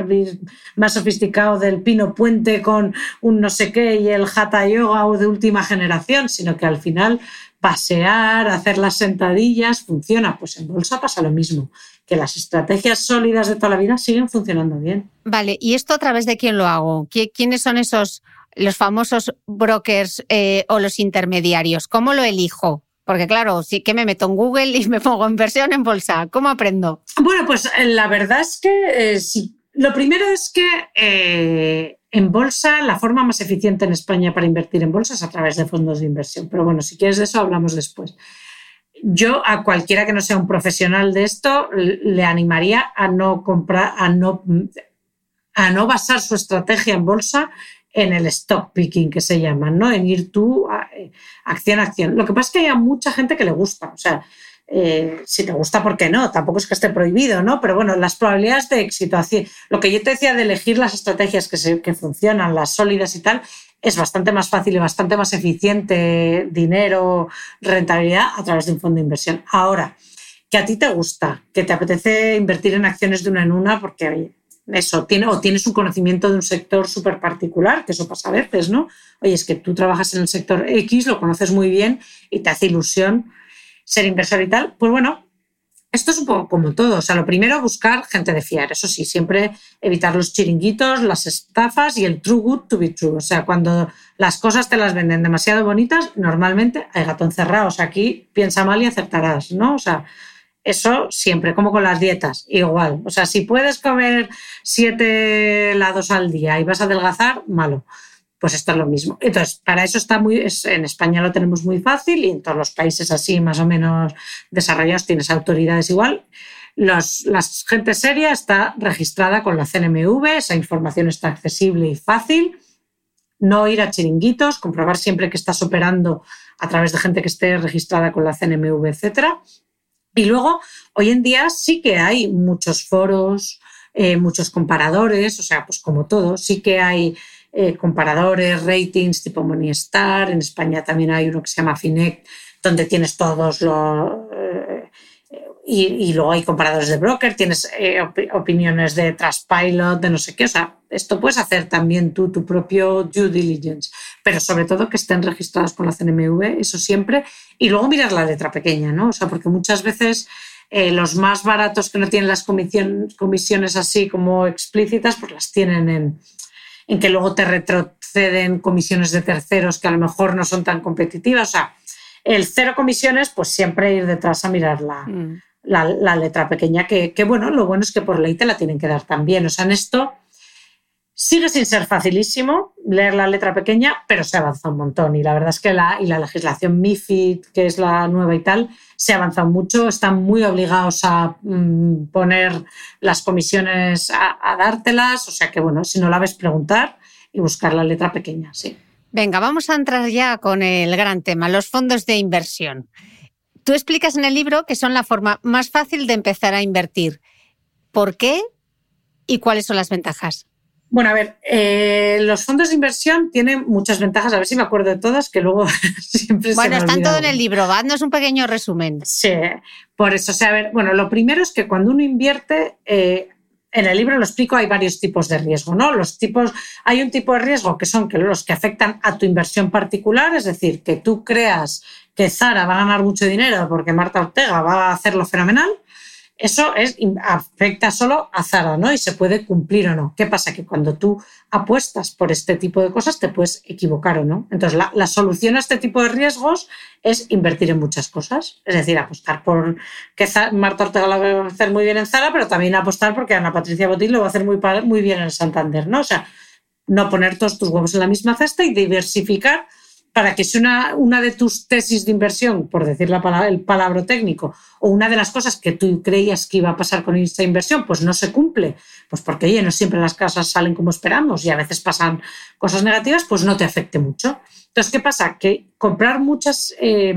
más sofisticado del Pino Puente con un no sé qué y el Hatha Yoga o de última generación, sino que al final pasear, hacer las sentadillas, funciona. Pues en bolsa pasa lo mismo, que las estrategias sólidas de toda la vida siguen funcionando bien.
Vale, ¿y esto a través de quién lo hago? ¿Quiénes son los famosos brokers o los intermediarios? ¿Cómo lo elijo? Porque claro, sí que me meto en Google y me pongo inversión en bolsa. ¿Cómo aprendo?
Bueno, pues la verdad es que sí. Lo primero es que en bolsa la forma más eficiente en España para invertir en bolsa es a través de fondos de inversión. Pero bueno, si quieres de eso hablamos después. Yo a cualquiera que no sea un profesional de esto le animaría a no comprar, a no basar su estrategia en bolsa en el stock picking que se llama, ¿no? En ir tú acción a acción. Lo que pasa es que hay mucha gente que le gusta, o sea, si te gusta, ¿por qué no? Tampoco es que esté prohibido, ¿no? Pero bueno, las probabilidades de éxito, lo que yo te decía de elegir las estrategias que funcionan, las sólidas y tal, es bastante más fácil y bastante más eficiente, dinero, rentabilidad, a través de un fondo de inversión. Ahora, que a ti te gusta, que te apetece invertir en acciones de una en una, porque oye, eso, tienes un conocimiento de un sector súper particular, que eso pasa a veces, ¿no? Oye, es que tú trabajas en el sector X, lo conoces muy bien y te hace ilusión ser inversor y tal. Pues bueno, esto es un poco como todo. O sea, lo primero, buscar gente de fiar. Eso sí, siempre evitar los chiringuitos, las estafas y el too good to be true. O sea, cuando las cosas te las venden demasiado bonitas, normalmente hay gato encerrado. O sea, aquí piensa mal y acertarás, ¿no? O sea, eso siempre, como con las dietas, igual. O sea, si puedes comer 7 helados al día y vas a adelgazar, malo. Pues esto es lo mismo. Entonces, para eso en España lo tenemos muy fácil y en todos los países así más o menos desarrollados tienes autoridades igual. La gente seria está registrada con la CNMV, esa información está accesible y fácil. No ir a chiringuitos, comprobar siempre que estás operando a través de gente que esté registrada con la CNMV, etcétera. Y luego, hoy en día sí que hay muchos foros, muchos comparadores, o sea, pues como todo, sí que hay comparadores, ratings tipo Morningstar. En España también hay uno que se llama Finect, donde tienes todos los... y luego hay comparadores de broker, tienes opiniones de Trustpilot, de no sé qué. O sea, esto puedes hacer también tú, tu propio due diligence, pero sobre todo que estén registrados con la CNMV, eso siempre. Y luego mirar la letra pequeña, ¿no? O sea, porque muchas veces los más baratos que no tienen las comisiones así como explícitas, pues las tienen en que luego te retroceden comisiones de terceros que a lo mejor no son tan competitivas. O sea, el cero comisiones, pues siempre ir detrás a mirar la letra pequeña, que bueno, lo bueno es que por ley te la tienen que dar también. O sea, en esto sigue sin ser facilísimo leer la letra pequeña, pero se avanza un montón. Y la verdad es que la legislación MiFID, que es la nueva y tal, se ha avanzado mucho. Están muy obligados a poner las comisiones a dártelas. O sea que, bueno, si no la ves, preguntar y buscar la letra pequeña, sí.
Venga, vamos a entrar ya con el gran tema, los fondos de inversión. Tú explicas en el libro que son la forma más fácil de empezar a invertir. ¿Por qué y cuáles son las ventajas?
Bueno, a ver, los fondos de inversión tienen muchas ventajas, a ver si me acuerdo de todas, que luego siempre se me olvida.
Bueno, están todo en el libro, haznos un pequeño resumen.
Sí, por eso, o sea, a ver, bueno, lo primero es que cuando uno invierte, en el libro lo explico, hay varios tipos de riesgo, ¿no? Hay un tipo de riesgo que son los que afectan a tu inversión particular, es decir, que tú creas que Zara va a ganar mucho dinero porque Marta Ortega va a hacerlo fenomenal. Eso afecta solo a Zara, ¿no? Y se puede cumplir o no. ¿Qué pasa? Que cuando tú apuestas por este tipo de cosas te puedes equivocar o no. Entonces, la solución a este tipo de riesgos es invertir en muchas cosas. Es decir, apostar por que Marta Ortega lo va a hacer muy bien en Zara, pero también apostar porque Ana Patricia Botín lo va a hacer muy bien en el Santander, ¿no? O sea, no poner todos tus huevos en la misma cesta y diversificar para que si una de tus tesis de inversión, por decir el palabra técnico, o una de las cosas que tú creías que iba a pasar con esta inversión, pues no se cumple, pues porque oye, no siempre las cosas salen como esperamos y a veces pasan cosas negativas, pues no te afecte mucho. Entonces, ¿qué pasa? Que comprar muchas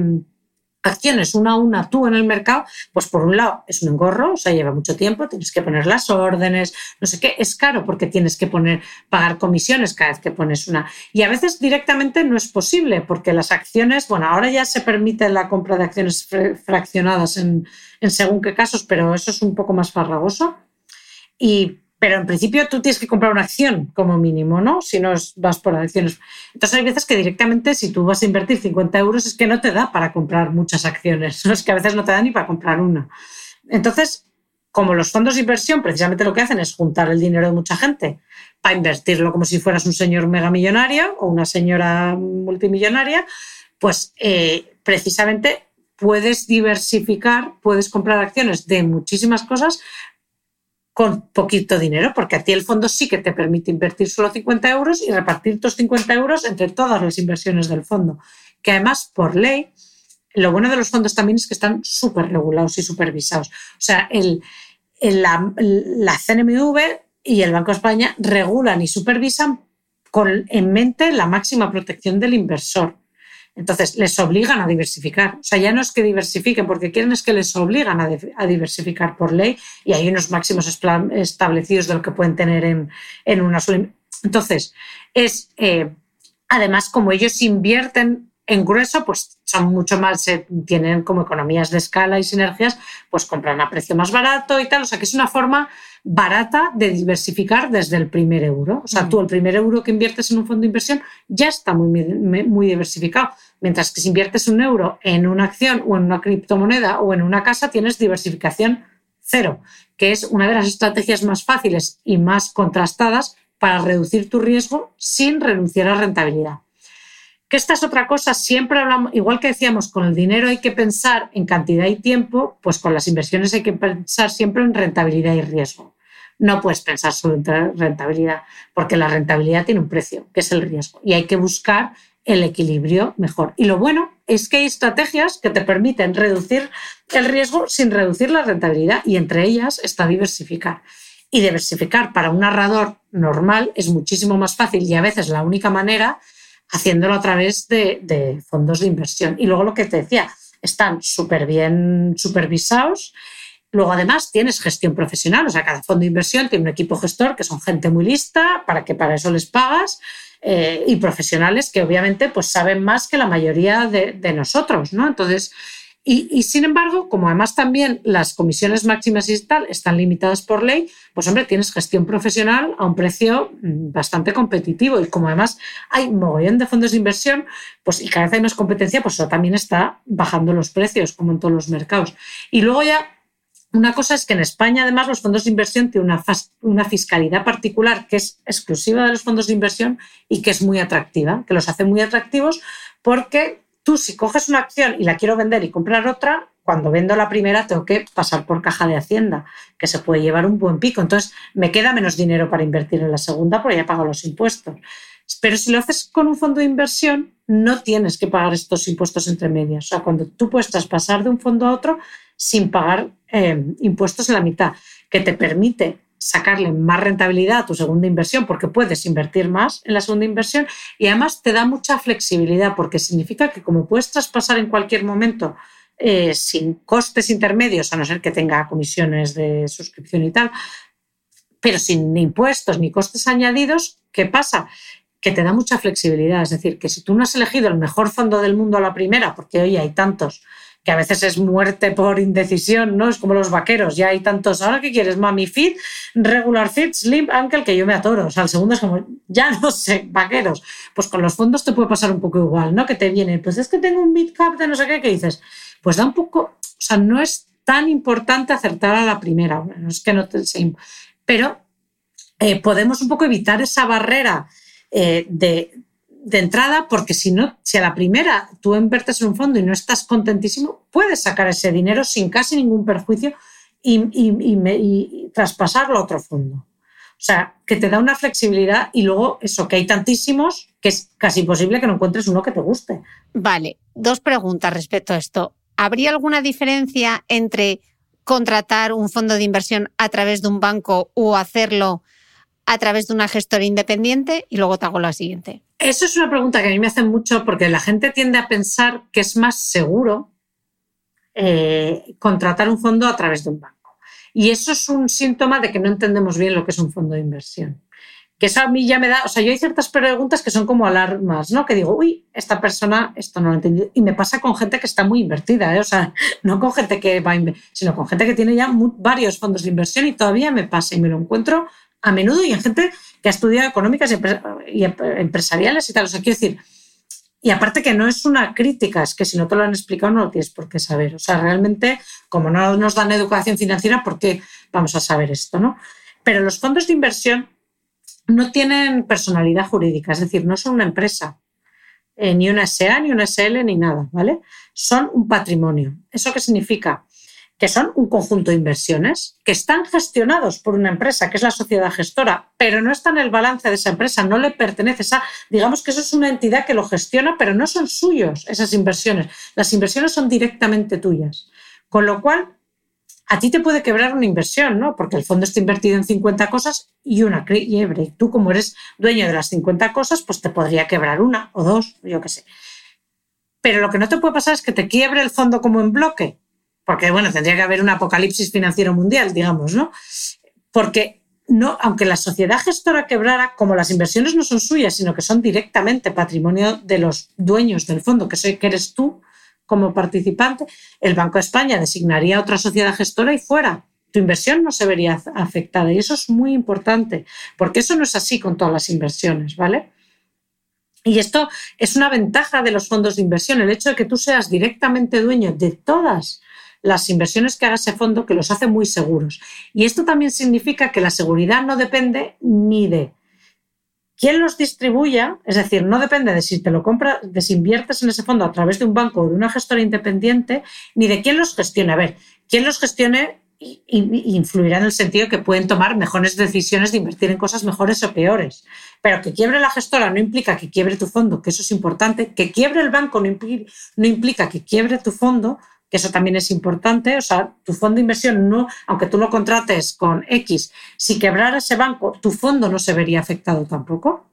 acciones una a una tú en el mercado, pues por un lado es un engorro, o sea, lleva mucho tiempo, tienes que poner las órdenes, no sé qué, es caro porque tienes que pagar comisiones cada vez que pones una. Y a veces directamente no es posible porque las acciones, bueno, ahora ya se permite la compra de acciones fraccionadas en según qué casos, pero eso es un poco más farragoso. Y Pero en principio tú tienes que comprar una acción como mínimo, ¿no? Si no vas por acciones. Entonces hay veces que directamente si tú vas a invertir 50 euros es que no te da para comprar muchas acciones. Es que a veces no te da ni para comprar una. Entonces, como los fondos de inversión precisamente lo que hacen es juntar el dinero de mucha gente para invertirlo como si fueras un señor megamillonario o una señora multimillonaria, pues precisamente puedes diversificar, puedes comprar acciones de muchísimas cosas con poquito dinero, porque a ti el fondo sí que te permite invertir solo 50 euros y repartir tus 50 euros entre todas las inversiones del fondo. Que además, por ley, lo bueno de los fondos también es que están súper regulados y supervisados. O sea, la CNMV y el Banco de España regulan y supervisan en mente la máxima protección del inversor. Entonces, les obligan a diversificar. O sea, ya no es que diversifiquen porque quieren, es que les obligan a diversificar por ley y hay unos máximos establecidos de lo que pueden tener en una sola. Entonces, además, como ellos invierten en grueso, pues son mucho más, tienen como economías de escala y sinergias, pues compran a precio más barato y tal. O sea, que es una forma barata de diversificar desde el primer euro. O sea, tú el primer euro que inviertes en un fondo de inversión ya está muy diversificado. Mientras que si inviertes un euro en una acción o en una criptomoneda o en una casa, tienes diversificación cero, que es una de las estrategias más fáciles y más contrastadas para reducir tu riesgo sin renunciar a rentabilidad. Que esta es otra cosa, siempre hablamos, igual que decíamos, con el dinero hay que pensar en cantidad y tiempo, pues con las inversiones hay que pensar siempre en rentabilidad y riesgo. No puedes pensar solo en rentabilidad, porque la rentabilidad tiene un precio, que es el riesgo, y hay que buscar el equilibrio mejor. Y lo bueno es que hay estrategias que te permiten reducir el riesgo sin reducir la rentabilidad, y entre ellas está diversificar. Y diversificar para un ahorrador normal es muchísimo más fácil y a veces la única manera haciéndolo a través de fondos de inversión. Y luego lo que te decía, están súper bien supervisados. Luego, además, tienes gestión profesional. O sea, cada fondo de inversión tiene un equipo gestor que son gente muy lista, para eso les pagas, y profesionales que obviamente pues, saben más que la mayoría de nosotros, ¿no? Entonces, y sin embargo, como además también las comisiones máximas y tal están limitadas por ley, pues hombre, tienes gestión profesional a un precio bastante competitivo. Y como además hay mogollón de fondos de inversión, pues y cada vez hay más competencia, pues eso también está bajando los precios, como en todos los mercados. Y luego ya, una cosa es que en España además los fondos de inversión tienen una fiscalidad particular que es exclusiva de los fondos de inversión y que es muy atractiva, que los hace muy atractivos porque tú, si coges una acción y la quiero vender y comprar otra, cuando vendo la primera tengo que pasar por caja de Hacienda, que se puede llevar un buen pico. Entonces, me queda menos dinero para invertir en la segunda porque ya pago los impuestos. Pero si lo haces con un fondo de inversión, no tienes que pagar estos impuestos entre medias. O sea, cuando tú puedes traspasar de un fondo a otro sin pagar impuestos en la mitad, que te permite sacarle más rentabilidad a tu segunda inversión porque puedes invertir más en la segunda inversión y además te da mucha flexibilidad porque significa que como puedes traspasar en cualquier momento sin costes intermedios, a no ser que tenga comisiones de suscripción y tal, pero sin ni impuestos ni costes añadidos, ¿qué pasa? Que te da mucha flexibilidad. Es decir, que si tú no has elegido el mejor fondo del mundo a la primera, porque hoy hay tantos, que a veces es muerte por indecisión, ¿no? Es como los vaqueros, ya hay tantos. ¿Ahora qué quieres? Mami Fit, Regular Fit, Slim, Ankle, que yo me atoro. O sea, el segundo es como, ya no sé, vaqueros. Pues con los fondos te puede pasar un poco igual, ¿no? Que te viene, pues es que tengo un mid-cap de no sé qué, ¿qué dices? Pues da un poco, o sea, no es tan importante acertar a la primera. Bueno, es que no te sé, pero podemos un poco evitar esa barrera de entrada, porque si a la primera tú inviertes en un fondo y no estás contentísimo, puedes sacar ese dinero sin casi ningún perjuicio y traspasarlo a otro fondo. O sea, que te da una flexibilidad y luego eso, que hay tantísimos que es casi imposible que no encuentres uno que te guste.
Vale, 2 preguntas respecto a esto. ¿Habría alguna diferencia entre contratar un fondo de inversión a través de un banco o hacerlo a través de una gestora independiente? Y luego te hago la siguiente.
Eso es una pregunta que a mí me hacen mucho porque la gente tiende a pensar que es más seguro contratar un fondo a través de un banco. Y eso es un síntoma de que no entendemos bien lo que es un fondo de inversión. Que eso a mí ya me da... O sea, yo hay ciertas preguntas que son como alarmas, ¿no? Que digo, uy, esta persona esto no lo ha entendido. Y me pasa con gente que está muy invertida, ¿eh? O sea, no con gente que va a invertir, sino con gente que tiene ya varios fondos de inversión y todavía me pasa y me lo encuentro a menudo y en gente que ha estudiado económicas y empresariales y tal. O sea, quiero decir, y aparte que no es una crítica, es que si no te lo han explicado no lo tienes por qué saber. O sea, realmente, como no nos dan educación financiera, ¿por qué vamos a saber esto, no? Pero los fondos de inversión no tienen personalidad jurídica, es decir, no son una empresa, ni una SA, ni una SL, ni nada, ¿vale? Son un patrimonio. ¿Eso qué significa? Que son un conjunto de inversiones que están gestionados por una empresa, que es la sociedad gestora, pero no está en el balance de esa empresa, no le pertenece. Digamos que eso es una entidad que lo gestiona, pero no son suyos esas inversiones. Las inversiones son directamente tuyas. Con lo cual, a ti te puede quebrar una inversión, ¿no? Porque el fondo está invertido en 50 cosas y una quiebre. Y tú, como eres dueño de las 50 cosas, pues te podría quebrar una o dos, yo qué sé. Pero lo que no te puede pasar es que te quiebre el fondo como en bloque. Porque, bueno, tendría que haber un apocalipsis financiero mundial, digamos, ¿no? Porque no, aunque la sociedad gestora quebrara, como las inversiones no son suyas, sino que son directamente patrimonio de los dueños del fondo, que eres tú como participante, el Banco de España designaría otra sociedad gestora y fuera. Tu inversión no se vería afectada. Y eso es muy importante, porque eso no es así con todas las inversiones, ¿vale? Y esto es una ventaja de los fondos de inversión, el hecho de que tú seas directamente dueño de todas las inversiones que haga ese fondo, que los hace muy seguros. Y esto también significa que la seguridad no depende ni de quién los distribuya, es decir, no depende de si te lo compras, de si inviertes en ese fondo a través de un banco o de una gestora independiente, ni de quién los gestione. A ver, quién los gestione influirá en el sentido de que pueden tomar mejores decisiones de invertir en cosas mejores o peores. Pero que quiebre la gestora no implica que quiebre tu fondo, que eso es importante. Que quiebre el banco no implica que quiebre tu fondo, que eso también es importante. O sea, tu fondo de inversión, no, aunque tú lo contrates con X, si quebrara ese banco, tu fondo no se vería afectado tampoco,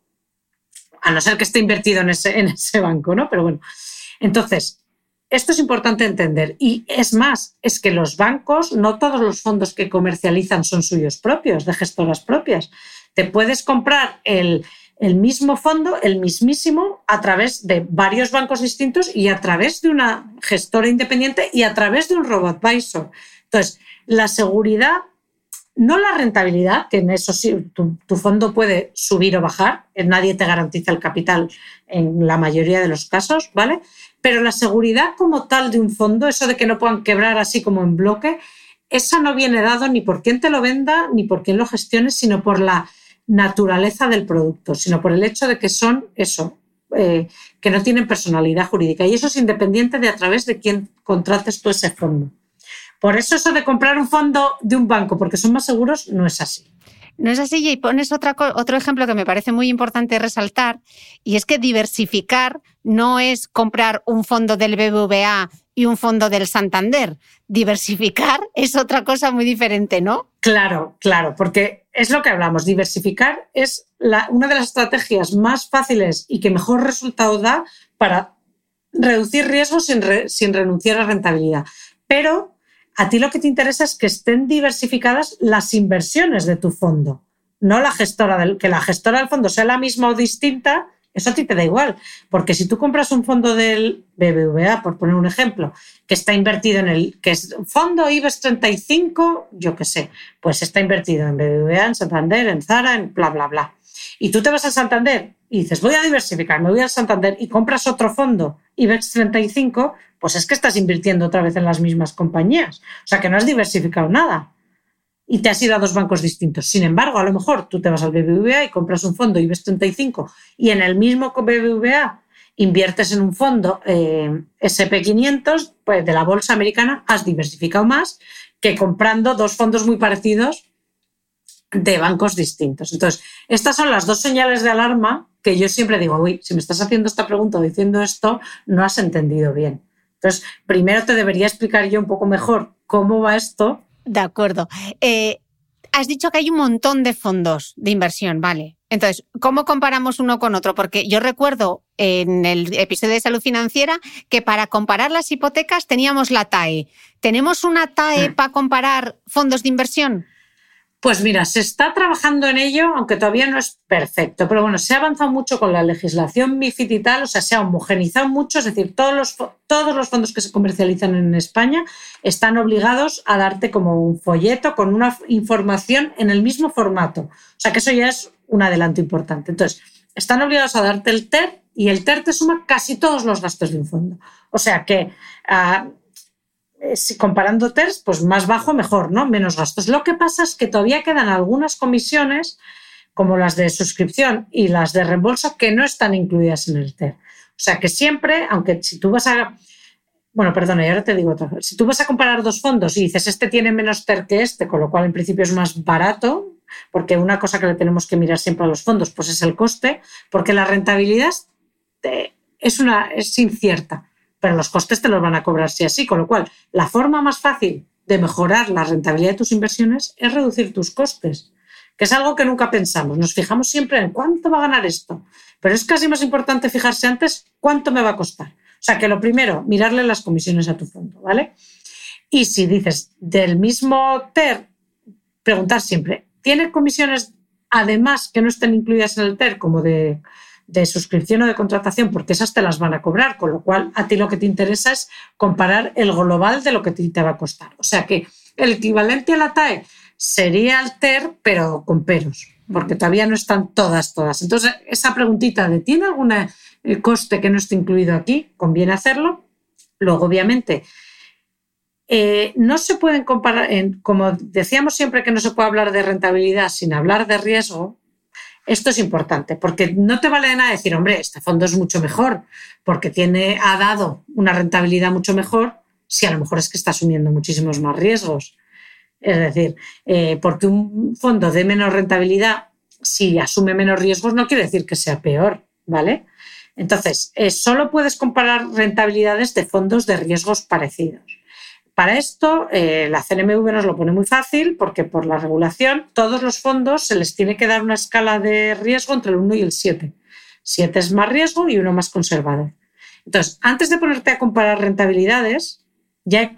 a no ser que esté invertido en ese banco, ¿no? Pero bueno, entonces, esto es importante entender. Y es más, es que los bancos, no todos los fondos que comercializan son suyos propios, de gestoras propias. Te puedes comprar el mismo fondo, el mismísimo, a través de varios bancos distintos y a través de una gestora independiente y a través de un robo-advisor. Entonces, la seguridad, no la rentabilidad, que en eso sí, tu fondo puede subir o bajar, nadie te garantiza el capital en la mayoría de los casos, ¿vale? Pero la seguridad como tal de un fondo, eso de que no puedan quebrar así como en bloque, esa no viene dado ni por quién te lo venda ni por quién lo gestione, sino por la naturaleza del producto, sino por el hecho de que son eso, que no tienen personalidad jurídica. Y eso es independiente de a través de quién contrates tú ese fondo. Por eso de comprar un fondo de un banco porque son más seguros no es así.
No es así, y pones otro ejemplo que me parece muy importante resaltar, y es que diversificar no es comprar un fondo del BBVA y un fondo del Santander. Diversificar es otra cosa muy diferente, ¿no?
Claro, porque es lo que hablamos. Diversificar es una de las estrategias más fáciles y que mejor resultado da para reducir riesgos sin renunciar a rentabilidad. Pero a ti lo que te interesa es que estén diversificadas las inversiones de tu fondo, no la gestora que la gestora del fondo sea la misma o distinta. Eso a ti te da igual, porque si tú compras un fondo del BBVA, por poner un ejemplo, que está invertido que es fondo IBEX 35, yo qué sé, pues está invertido en BBVA, en Santander, en Zara, en bla, bla, bla. Y tú te vas a Santander y dices, voy a diversificar, me voy al Santander y compras otro fondo IBEX 35, pues es que estás invirtiendo otra vez en las mismas compañías. O sea, que no has diversificado nada. Y te has ido a dos bancos distintos. Sin embargo, a lo mejor tú te vas al BBVA y compras un fondo IBEX 35 y en el mismo BBVA inviertes en un fondo SP500, pues de la bolsa americana, has diversificado más que comprando dos fondos muy parecidos de bancos distintos. Entonces, estas son las dos señales de alarma que yo siempre digo, uy, si me estás haciendo esta pregunta o diciendo esto, no has entendido bien. Entonces, primero te debería explicar yo un poco mejor cómo va esto.
De acuerdo. Has dicho que hay un montón de fondos de inversión, ¿vale? Entonces, ¿cómo comparamos uno con otro? Porque yo recuerdo en el episodio de Salud Financiera que para comparar las hipotecas teníamos la TAE. ¿Tenemos una TAE para comparar fondos de inversión?
Pues mira, se está trabajando en ello, aunque todavía no es perfecto. Pero bueno, se ha avanzado mucho con la legislación MiFID y tal, o sea, se ha homogeneizado mucho. Es decir, todos los fondos que se comercializan en España están obligados a darte como un folleto con una información en el mismo formato. O sea, que eso ya es un adelanto importante. Entonces, están obligados a darte el TER y el TER te suma casi todos los gastos de un fondo. O sea que... si comparando TERs, pues más bajo mejor, ¿no? Menos gastos. Lo que pasa es que todavía quedan algunas comisiones, como las de suscripción y las de reembolso, que no están incluidas en el TER. O sea que siempre, aunque si tú vas a... Bueno, perdona, y ahora te digo otra cosa. Si tú vas a comparar dos fondos y dices, este tiene menos TER que este, con lo cual en principio es más barato, porque una cosa que le tenemos que mirar siempre a los fondos, pues es el coste, porque la rentabilidad es incierta. Pero los costes te los van a cobrar sí así, con lo cual la forma más fácil de mejorar la rentabilidad de tus inversiones es reducir tus costes, que es algo que nunca pensamos. Nos fijamos siempre en cuánto va a ganar esto, pero es casi más importante fijarse antes cuánto me va a costar. O sea, que lo primero, mirarle las comisiones a tu fondo, ¿vale? Y si dices del mismo TER, preguntar siempre, ¿tiene comisiones además que no estén incluidas en el TER, como de suscripción o de contratación? Porque esas te las van a cobrar, con lo cual a ti lo que te interesa es comparar el global de lo que te va a costar. O sea que el equivalente a la TAE sería el TER, pero con peros, porque todavía no están todas. Entonces, esa preguntita de ¿tiene algún coste que no esté incluido aquí? Conviene hacerlo. Luego, obviamente, no se pueden comparar, como decíamos siempre que no se puede hablar de rentabilidad sin hablar de riesgo. Esto es importante, porque no te vale de nada decir, hombre, este fondo es mucho mejor, porque ha dado una rentabilidad mucho mejor, si a lo mejor es que está asumiendo muchísimos más riesgos. Es decir, porque un fondo de menos rentabilidad, si asume menos riesgos, no quiere decir que sea peor, ¿vale? Entonces, solo puedes comparar rentabilidades de fondos de riesgos parecidos. Para esto, la CNMV nos lo pone muy fácil porque por la regulación todos los fondos se les tiene que dar una escala de riesgo entre el 1 y el 7. 7 es más riesgo y 1 más conservador. Entonces, antes de ponerte a comparar rentabilidades, ya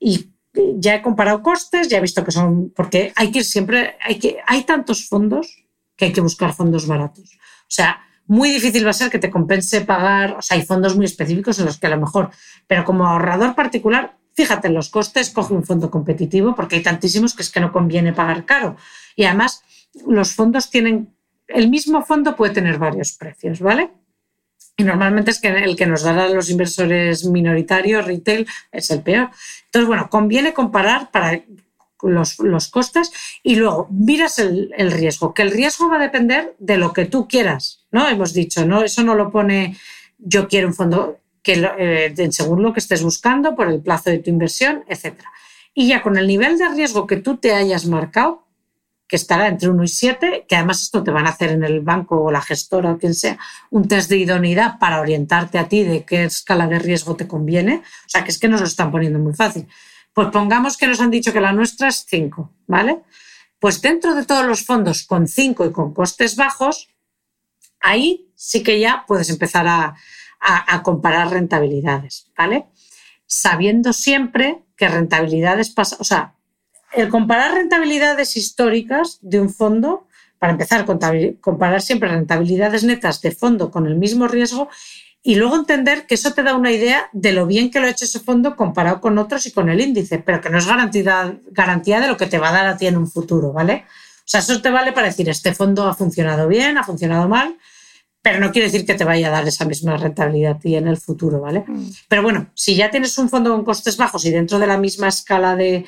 he comparado costes, ya he visto que son... Porque hay que ir siempre... Hay tantos fondos que hay que buscar fondos baratos. O sea, muy difícil va a ser que te compense pagar... O sea, hay fondos muy específicos en los que a lo mejor... Pero como ahorrador particular... Fíjate en los costes, coge un fondo competitivo porque hay tantísimos que es que no conviene pagar caro. Y además, los fondos tienen... El mismo fondo puede tener varios precios, ¿vale? Y normalmente es que el que nos dará a los inversores minoritarios, retail, es el peor. Entonces, bueno, conviene comparar para los costes y luego miras el riesgo, que el riesgo va a depender de lo que tú quieras, ¿no? Hemos dicho, ¿no? Eso no lo pone yo quiero un fondo... según lo que estés buscando, por el plazo de tu inversión, etc. Y ya con el nivel de riesgo que tú te hayas marcado, que estará entre 1 y 7, que además esto te van a hacer en el banco o la gestora o quien sea, un test de idoneidad para orientarte a ti de qué escala de riesgo te conviene. O sea, que es que nos lo están poniendo muy fácil. Pues pongamos que nos han dicho que la nuestra es 5, ¿vale? Pues dentro de todos los fondos con 5 y con costes bajos, ahí sí que ya puedes empezar a comparar rentabilidades, ¿vale? Sabiendo siempre que rentabilidades o sea, el comparar rentabilidades históricas de un fondo, para empezar, comparar siempre rentabilidades netas de fondo con el mismo riesgo y luego entender que eso te da una idea de lo bien que lo ha hecho ese fondo comparado con otros y con el índice, pero que no es garantía de lo que te va a dar a ti en un futuro, ¿vale? O sea, eso te vale para decir, este fondo ha funcionado bien, ha funcionado mal, pero no quiere decir que te vaya a dar esa misma rentabilidad a ti en el futuro, ¿vale? Pero bueno, si ya tienes un fondo con costes bajos y dentro de la misma escala de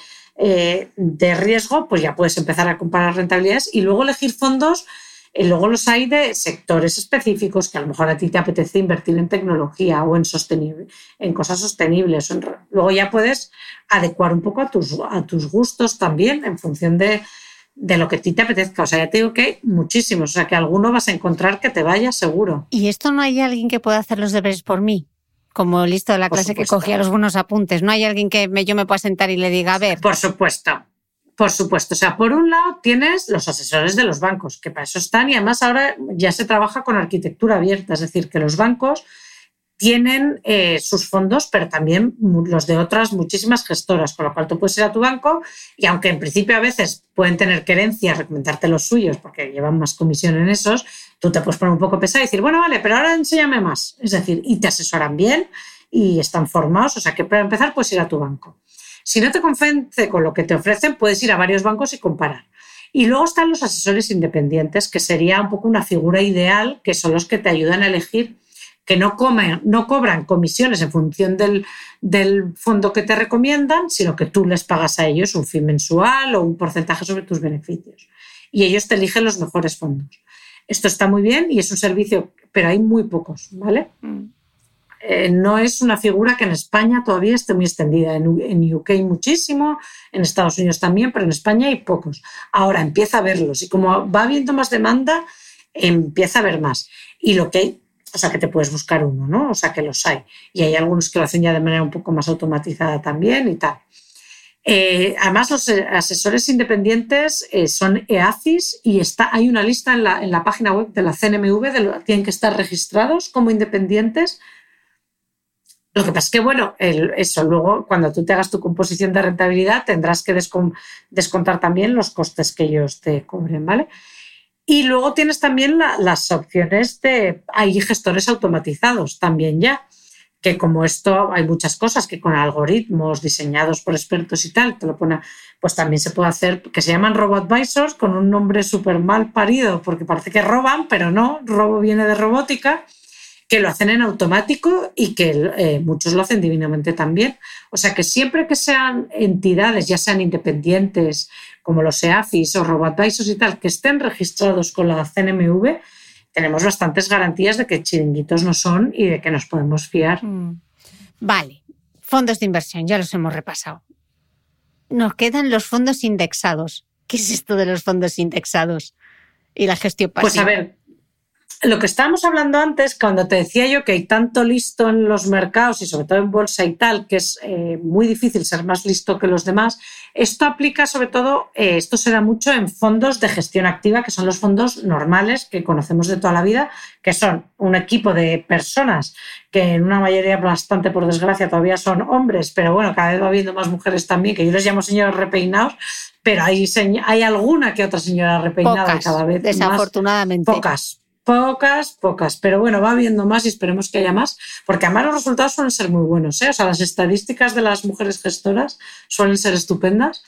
riesgo, pues ya puedes empezar a comparar rentabilidades y luego elegir fondos. Luego los hay de sectores específicos que a lo mejor a ti te apetece invertir en tecnología o en cosas sostenibles. Luego ya puedes adecuar un poco a tus gustos también en función de lo que a ti te apetezca. O sea, ya te digo que hay muchísimos. O sea, que alguno vas a encontrar que te vaya seguro.
¿Y esto no hay alguien que pueda hacer los deberes por mí? Como listo de la clase que cogía los buenos apuntes. ¿No hay alguien que yo me pueda sentar y le diga, a ver?
Por supuesto. Por supuesto. O sea, por un lado tienes los asesores de los bancos, que para eso están, y además ahora ya se trabaja con arquitectura abierta. Es decir, que los bancos tienen sus fondos, pero también los de otras muchísimas gestoras, con lo cual tú puedes ir a tu banco y aunque en principio a veces pueden tener querencia recomendarte los suyos porque llevan más comisión en esos, tú te puedes poner un poco pesado y decir, bueno, vale, pero ahora enséñame más. Es decir, y te asesoran bien y están formados, o sea que para empezar puedes ir a tu banco. Si no te convence con lo que te ofrecen, puedes ir a varios bancos y comparar. Y luego están los asesores independientes, que sería un poco una figura ideal, que son los que te ayudan a elegir, que no cobran comisiones en función del fondo que te recomiendan, sino que tú les pagas a ellos un fee mensual o un porcentaje sobre tus beneficios. Y ellos te eligen los mejores fondos. Esto está muy bien y es un servicio, pero hay muy pocos, ¿vale? No es una figura que en España todavía esté muy extendida. En UK muchísimo, en Estados Unidos también, pero en España hay pocos. Ahora empieza a verlos y como va habiendo más demanda, empieza a haber más. Y lo que hay, o sea, que te puedes buscar uno, ¿no? O sea, que los hay. Y hay algunos que lo hacen ya de manera un poco más automatizada también y tal. Además, los asesores independientes son EAFIS y hay una lista en la página web de la CNMV, tienen que estar registrados como independientes. Lo que pasa es que, bueno, eso luego, cuando tú te hagas tu composición de rentabilidad, tendrás que descontar también los costes que ellos te cobren, ¿vale? Y luego tienes también las opciones hay gestores automatizados también ya, que como esto hay muchas cosas que con algoritmos diseñados por expertos y tal, te lo pone, pues también se puede hacer, que se llaman robo-advisors, con un nombre súper mal parido, porque parece que roban, pero no, robo viene de robótica, que lo hacen en automático y que muchos lo hacen divinamente también. O sea que siempre que sean entidades, ya sean independientes, como los EAFIS o robo-advisors y tal, que estén registrados con la CNMV, tenemos bastantes garantías de que chiringuitos no son y de que nos podemos fiar.
Vale, fondos de inversión, ya los hemos repasado. Nos quedan los fondos indexados. ¿Qué es esto de los fondos indexados y la gestión pasiva?
Pues a ver, lo que estábamos hablando antes, cuando te decía yo que hay tanto listo en los mercados y sobre todo en bolsa y tal, que es muy difícil ser más listo que los demás, esto aplica sobre todo, esto se da mucho en fondos de gestión activa, que son los fondos normales que conocemos de toda la vida, que son un equipo de personas que en una mayoría bastante, por desgracia, todavía son hombres, pero bueno, cada vez va habiendo más mujeres también, que yo les llamo señores repeinados, pero hay alguna que otra señora repeinada
pocas,
cada vez
desafortunadamente.
Más. Pocas, pero bueno, va habiendo más y esperemos que haya más, porque además los resultados suelen ser muy buenos, ¿eh? O sea, las estadísticas de las mujeres gestoras suelen ser estupendas.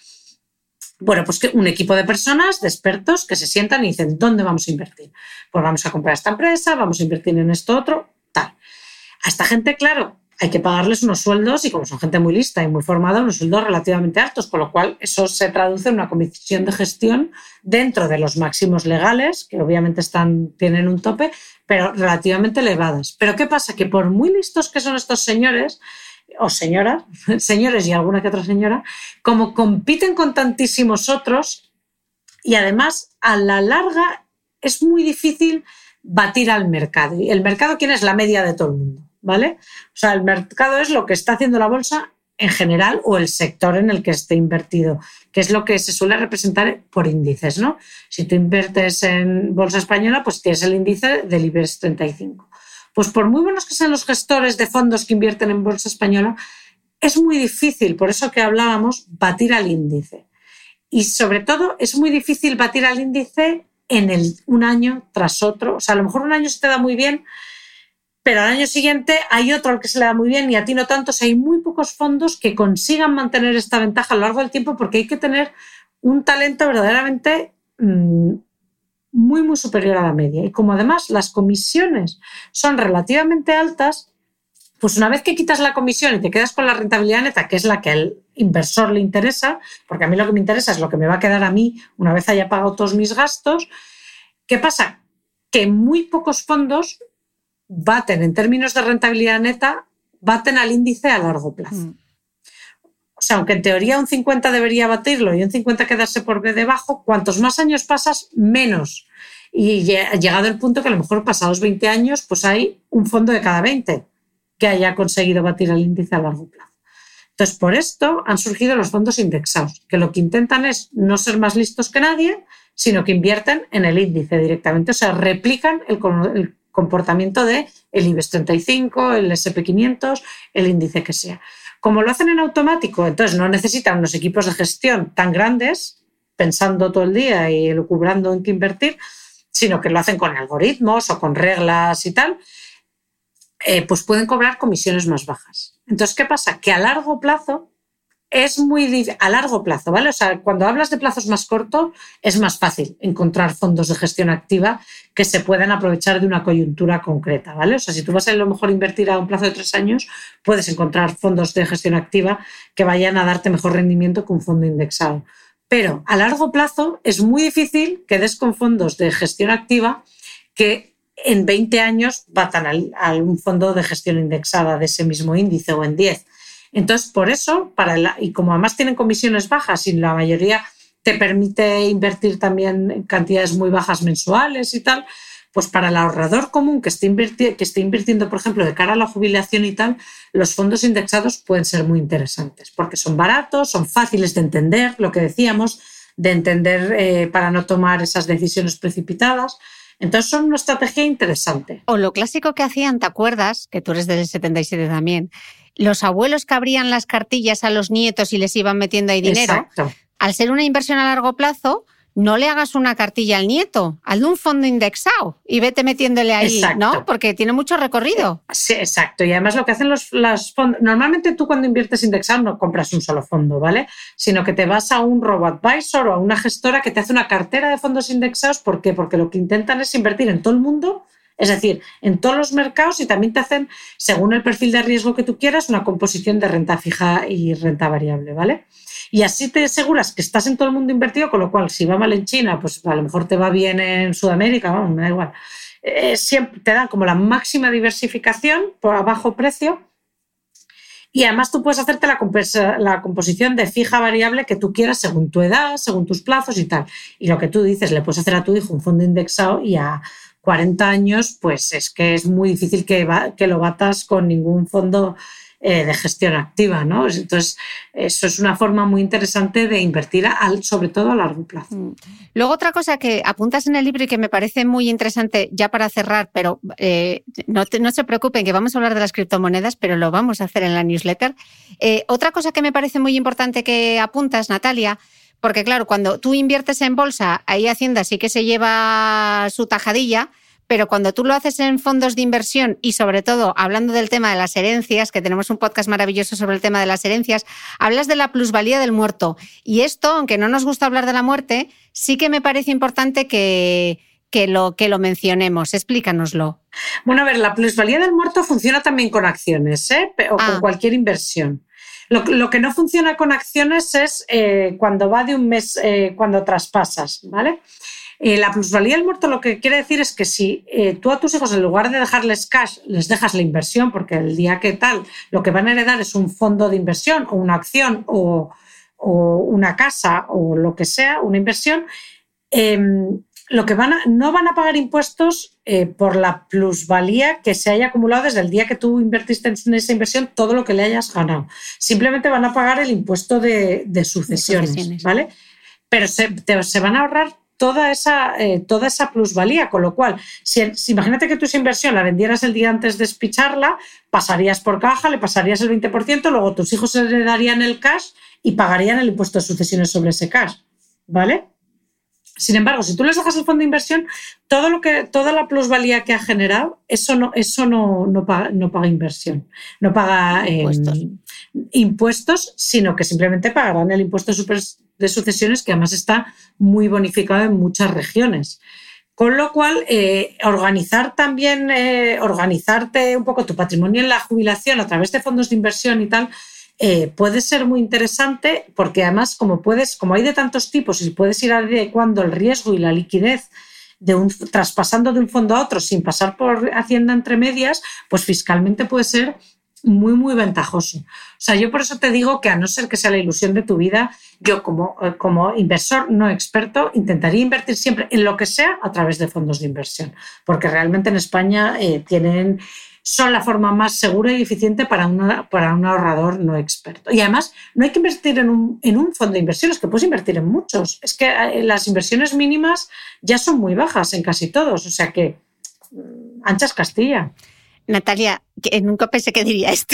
Bueno, pues que un equipo de personas, de expertos, que se sientan y dicen, ¿dónde vamos a invertir? Pues vamos a comprar esta empresa, vamos a invertir en esto otro, tal. A esta gente, claro, hay que pagarles unos sueldos y como son gente muy lista y muy formada, unos sueldos relativamente altos, con lo cual eso se traduce en una comisión de gestión dentro de los máximos legales, que obviamente tienen un tope, pero relativamente elevadas. Pero ¿qué pasa? Que por muy listos que son estos señores o señoras, señores y alguna que otra señora, como compiten con tantísimos otros y además a la larga es muy difícil batir al mercado. ¿Y el mercado quién es? La media de todo el mundo, ¿vale? O sea, el mercado es lo que está haciendo la bolsa en general o el sector en el que esté invertido, que es lo que se suele representar por índices, ¿no? Si tú inviertes en bolsa española, pues tienes el índice del IBEX 35. Pues por muy buenos que sean los gestores de fondos que invierten en bolsa española, es muy difícil, por eso que hablábamos, batir al índice. Y sobre todo es muy difícil batir al índice un año tras otro. O sea, a lo mejor un año se te da muy bien, pero al año siguiente hay otro al que se le da muy bien y a ti no tanto. O sea, hay muy pocos fondos que consigan mantener esta ventaja a lo largo del tiempo porque hay que tener un talento verdaderamente muy, muy superior a la media. Y como además las comisiones son relativamente altas, pues una vez que quitas la comisión y te quedas con la rentabilidad neta, que es la que al inversor le interesa, porque a mí lo que me interesa es lo que me va a quedar a mí una vez haya pagado todos mis gastos, ¿qué pasa? Que muy pocos fondos baten, en términos de rentabilidad neta, baten al índice a largo plazo. O sea, aunque en teoría un 50 debería batirlo y un 50 quedarse por debajo, cuantos más años pasas, menos. Y ha llegado el punto que a lo mejor pasados 20 años, pues hay un fondo de cada 20 que haya conseguido batir al índice a largo plazo. Entonces, por esto han surgido los fondos indexados, que lo que intentan es no ser más listos que nadie, sino que invierten en el índice directamente. O sea, replican el comportamiento del IBEX 35, el S&P 500, el índice que sea. Como lo hacen en automático, entonces no necesitan unos equipos de gestión tan grandes, pensando todo el día y elucubrando en qué invertir, sino que lo hacen con algoritmos o con reglas y tal, pues pueden cobrar comisiones más bajas. Entonces, ¿qué pasa? Que a largo plazo es muy difícil, a largo plazo, ¿vale? O sea, cuando hablas de plazos más cortos, es más fácil encontrar fondos de gestión activa que se puedan aprovechar de una coyuntura concreta, ¿vale? O sea, si tú vas a lo mejor invertir a un plazo de 3 años, puedes encontrar fondos de gestión activa que vayan a darte mejor rendimiento que un fondo indexado. Pero a largo plazo es muy difícil que des con fondos de gestión activa que en 20 años batan a un fondo de gestión indexada de ese mismo índice o en 10. Entonces, por eso, y como además tienen comisiones bajas y la mayoría te permite invertir también en cantidades muy bajas mensuales y tal, pues para el ahorrador común que esté invirtiendo, por ejemplo, de cara a la jubilación y tal, los fondos indexados pueden ser muy interesantes porque son baratos, son fáciles de entender, lo que decíamos, de entender para no tomar esas decisiones precipitadas. Entonces son una estrategia interesante.
O lo clásico que hacían, ¿te acuerdas? Que tú eres del 77 también. Los abuelos que abrían las cartillas a los nietos y les iban metiendo ahí dinero.
Exacto.
Al ser una inversión a largo plazo, no le hagas una cartilla al nieto, hazle un fondo indexado y vete metiéndole ahí, exacto, ¿no? Porque tiene mucho recorrido.
Sí, exacto. Y además lo que hacen los fondos... Normalmente tú cuando inviertes indexado no compras un solo fondo, ¿vale? Sino que te vas a un robo-advisor o a una gestora que te hace una cartera de fondos indexados. ¿Por qué? Porque lo que intentan es invertir en todo el mundo, es decir, en todos los mercados, y también te hacen, según el perfil de riesgo que tú quieras, una composición de renta fija y renta variable, ¿vale? Y así te aseguras que estás en todo el mundo invertido, con lo cual, si va mal en China, pues a lo mejor te va bien en Sudamérica, vamos, me da igual. Siempre te dan como la máxima diversificación a bajo precio y además tú puedes hacerte la composición de fija variable que tú quieras según tu edad, según tus plazos y tal. Y lo que tú dices, le puedes hacer a tu hijo un fondo indexado y a 40 años, pues es que es muy difícil que lo batas con ningún fondo de gestión activa, ¿no? Entonces, eso es una forma muy interesante de invertir, sobre todo a largo plazo.
Luego, otra cosa que apuntas en el libro y que me parece muy interesante, ya para cerrar, pero no se preocupen que vamos a hablar de las criptomonedas, pero lo vamos a hacer en la newsletter. Otra cosa que me parece muy importante que apuntas, Natalia, porque claro, cuando tú inviertes en bolsa, ahí Hacienda sí que se lleva su tajadilla, pero cuando tú lo haces en fondos de inversión y sobre todo hablando del tema de las herencias, que tenemos un podcast maravilloso sobre el tema de las herencias, hablas de la plusvalía del muerto. Y esto, aunque no nos gusta hablar de la muerte, sí que me parece importante que lo mencionemos. Explícanoslo.
Bueno, a ver, la plusvalía del muerto funciona también con acciones, o con cualquier inversión. Lo que no funciona con acciones es cuando va de un mes, cuando traspasas, ¿vale? La plusvalía del muerto lo que quiere decir es que si tú a tus hijos en lugar de dejarles cash, les dejas la inversión, porque el día que tal, lo que van a heredar es un fondo de inversión o una acción o una casa o lo que sea, una inversión, lo que no van a pagar impuestos por la plusvalía que se haya acumulado desde el día que tú invertiste en esa inversión, todo lo que le hayas ganado. Simplemente van a pagar el impuesto de sucesiones, ¿vale? Pero se van a ahorrar toda esa plusvalía, con lo cual, si imagínate que tú esa inversión la vendieras el día antes de despicharla, pasarías por caja, le pasarías el 20%, luego tus hijos heredarían el cash y pagarían el impuesto de sucesiones sobre ese cash, ¿vale? Sin embargo, si tú les dejas el fondo de inversión, toda la plusvalía que ha generado, eso no paga inversión, no paga impuestos, sino que simplemente pagarán el impuesto de sucesiones, que además está muy bonificado en muchas regiones. Con lo cual, organizarte un poco tu patrimonio en la jubilación a través de fondos de inversión y tal, puede ser muy interesante porque además como hay de tantos tipos y puedes ir adecuando el riesgo y la liquidez traspasando de un fondo a otro sin pasar por Hacienda entre medias, pues fiscalmente puede ser muy, muy ventajoso. O sea, yo por eso te digo que a no ser que sea la ilusión de tu vida, yo como inversor no experto intentaría invertir siempre en lo que sea a través de fondos de inversión, porque realmente en España son la forma más segura y eficiente para un ahorrador no experto. Y además no hay que invertir en un fondo de inversiones, que puedes invertir en muchos. Es que las inversiones mínimas ya son muy bajas en casi todos, o sea que anchas Castilla.
Natalia, que nunca pensé que diría esto,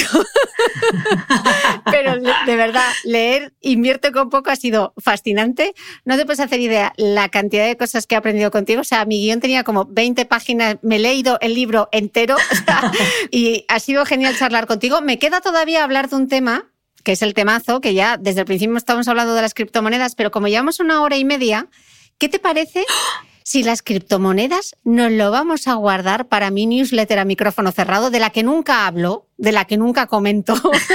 pero de verdad, leer Invierte con poco ha sido fascinante. No te puedes hacer idea la cantidad de cosas que he aprendido contigo. O sea, mi guión tenía como 20 páginas, me he leído el libro entero, o sea, y ha sido genial charlar contigo. Me queda todavía hablar de un tema, que es el temazo, que ya desde el principio estamos hablando de las criptomonedas, pero como llevamos 1 hora y media, ¿qué te parece si las criptomonedas nos lo vamos a guardar para mi newsletter a micrófono cerrado, de la que nunca hablo, de la que nunca comento?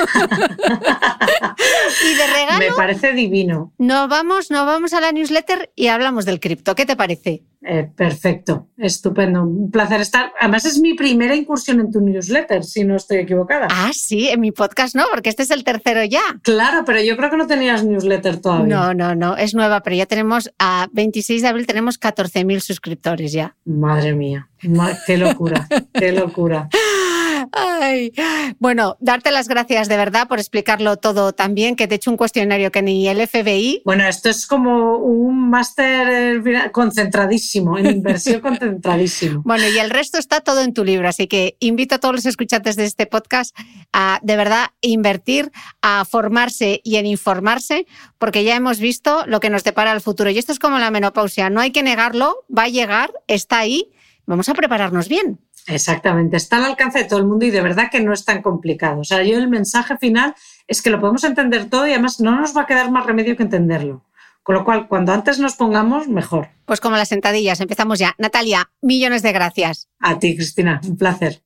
Y de regalo,
me parece divino.
Nos vamos a la newsletter y hablamos del cripto. ¿Qué te parece?
Perfecto, estupendo. Un placer estar. Además, es mi primera incursión en tu newsletter, si no estoy equivocada.
Ah, sí, en mi podcast no, porque este es el tercero ya.
Claro, pero yo creo que no tenías newsletter todavía.
No, es nueva, pero ya tenemos, a 26 de abril tenemos 14.000 suscriptores ya.
Madre mía, qué locura, qué locura.
Ay. Bueno, darte las gracias de verdad por explicarlo todo tan bien, que te he hecho un cuestionario que ni el FBI...
Bueno, esto es como un máster concentradísimo, en inversión concentradísimo.
Bueno, y el resto está todo en tu libro, así que invito a todos los escuchantes de este podcast a, de verdad, invertir, a formarse y en informarse, porque ya hemos visto lo que nos depara el futuro. Y esto es como la menopausia, no hay que negarlo, va a llegar, está ahí, vamos a prepararnos bien.
Exactamente, está al alcance de todo el mundo y de verdad que no es tan complicado. O sea, yo el mensaje final es que lo podemos entender todo y además no nos va a quedar más remedio que entenderlo. Con lo cual, cuando antes nos pongamos, mejor.
Pues como las sentadillas, empezamos ya. Natalia, millones de gracias.
A ti, Cristina, un placer.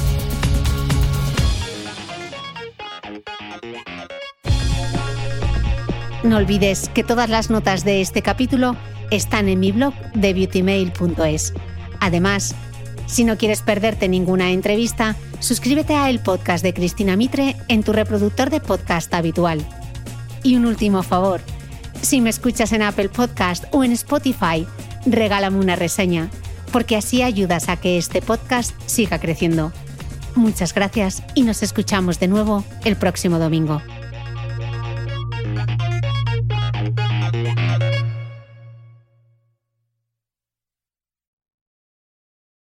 No olvides que todas las notas de este capítulo están en mi blog de beautymail.es. Además, si no quieres perderte ninguna entrevista, suscríbete a el podcast de Cristina Mitre en tu reproductor de podcast habitual. Y un último favor, si me escuchas en Apple Podcast o en Spotify, regálame una reseña, porque así ayudas a que este podcast siga creciendo. Muchas gracias y nos escuchamos de nuevo el próximo domingo.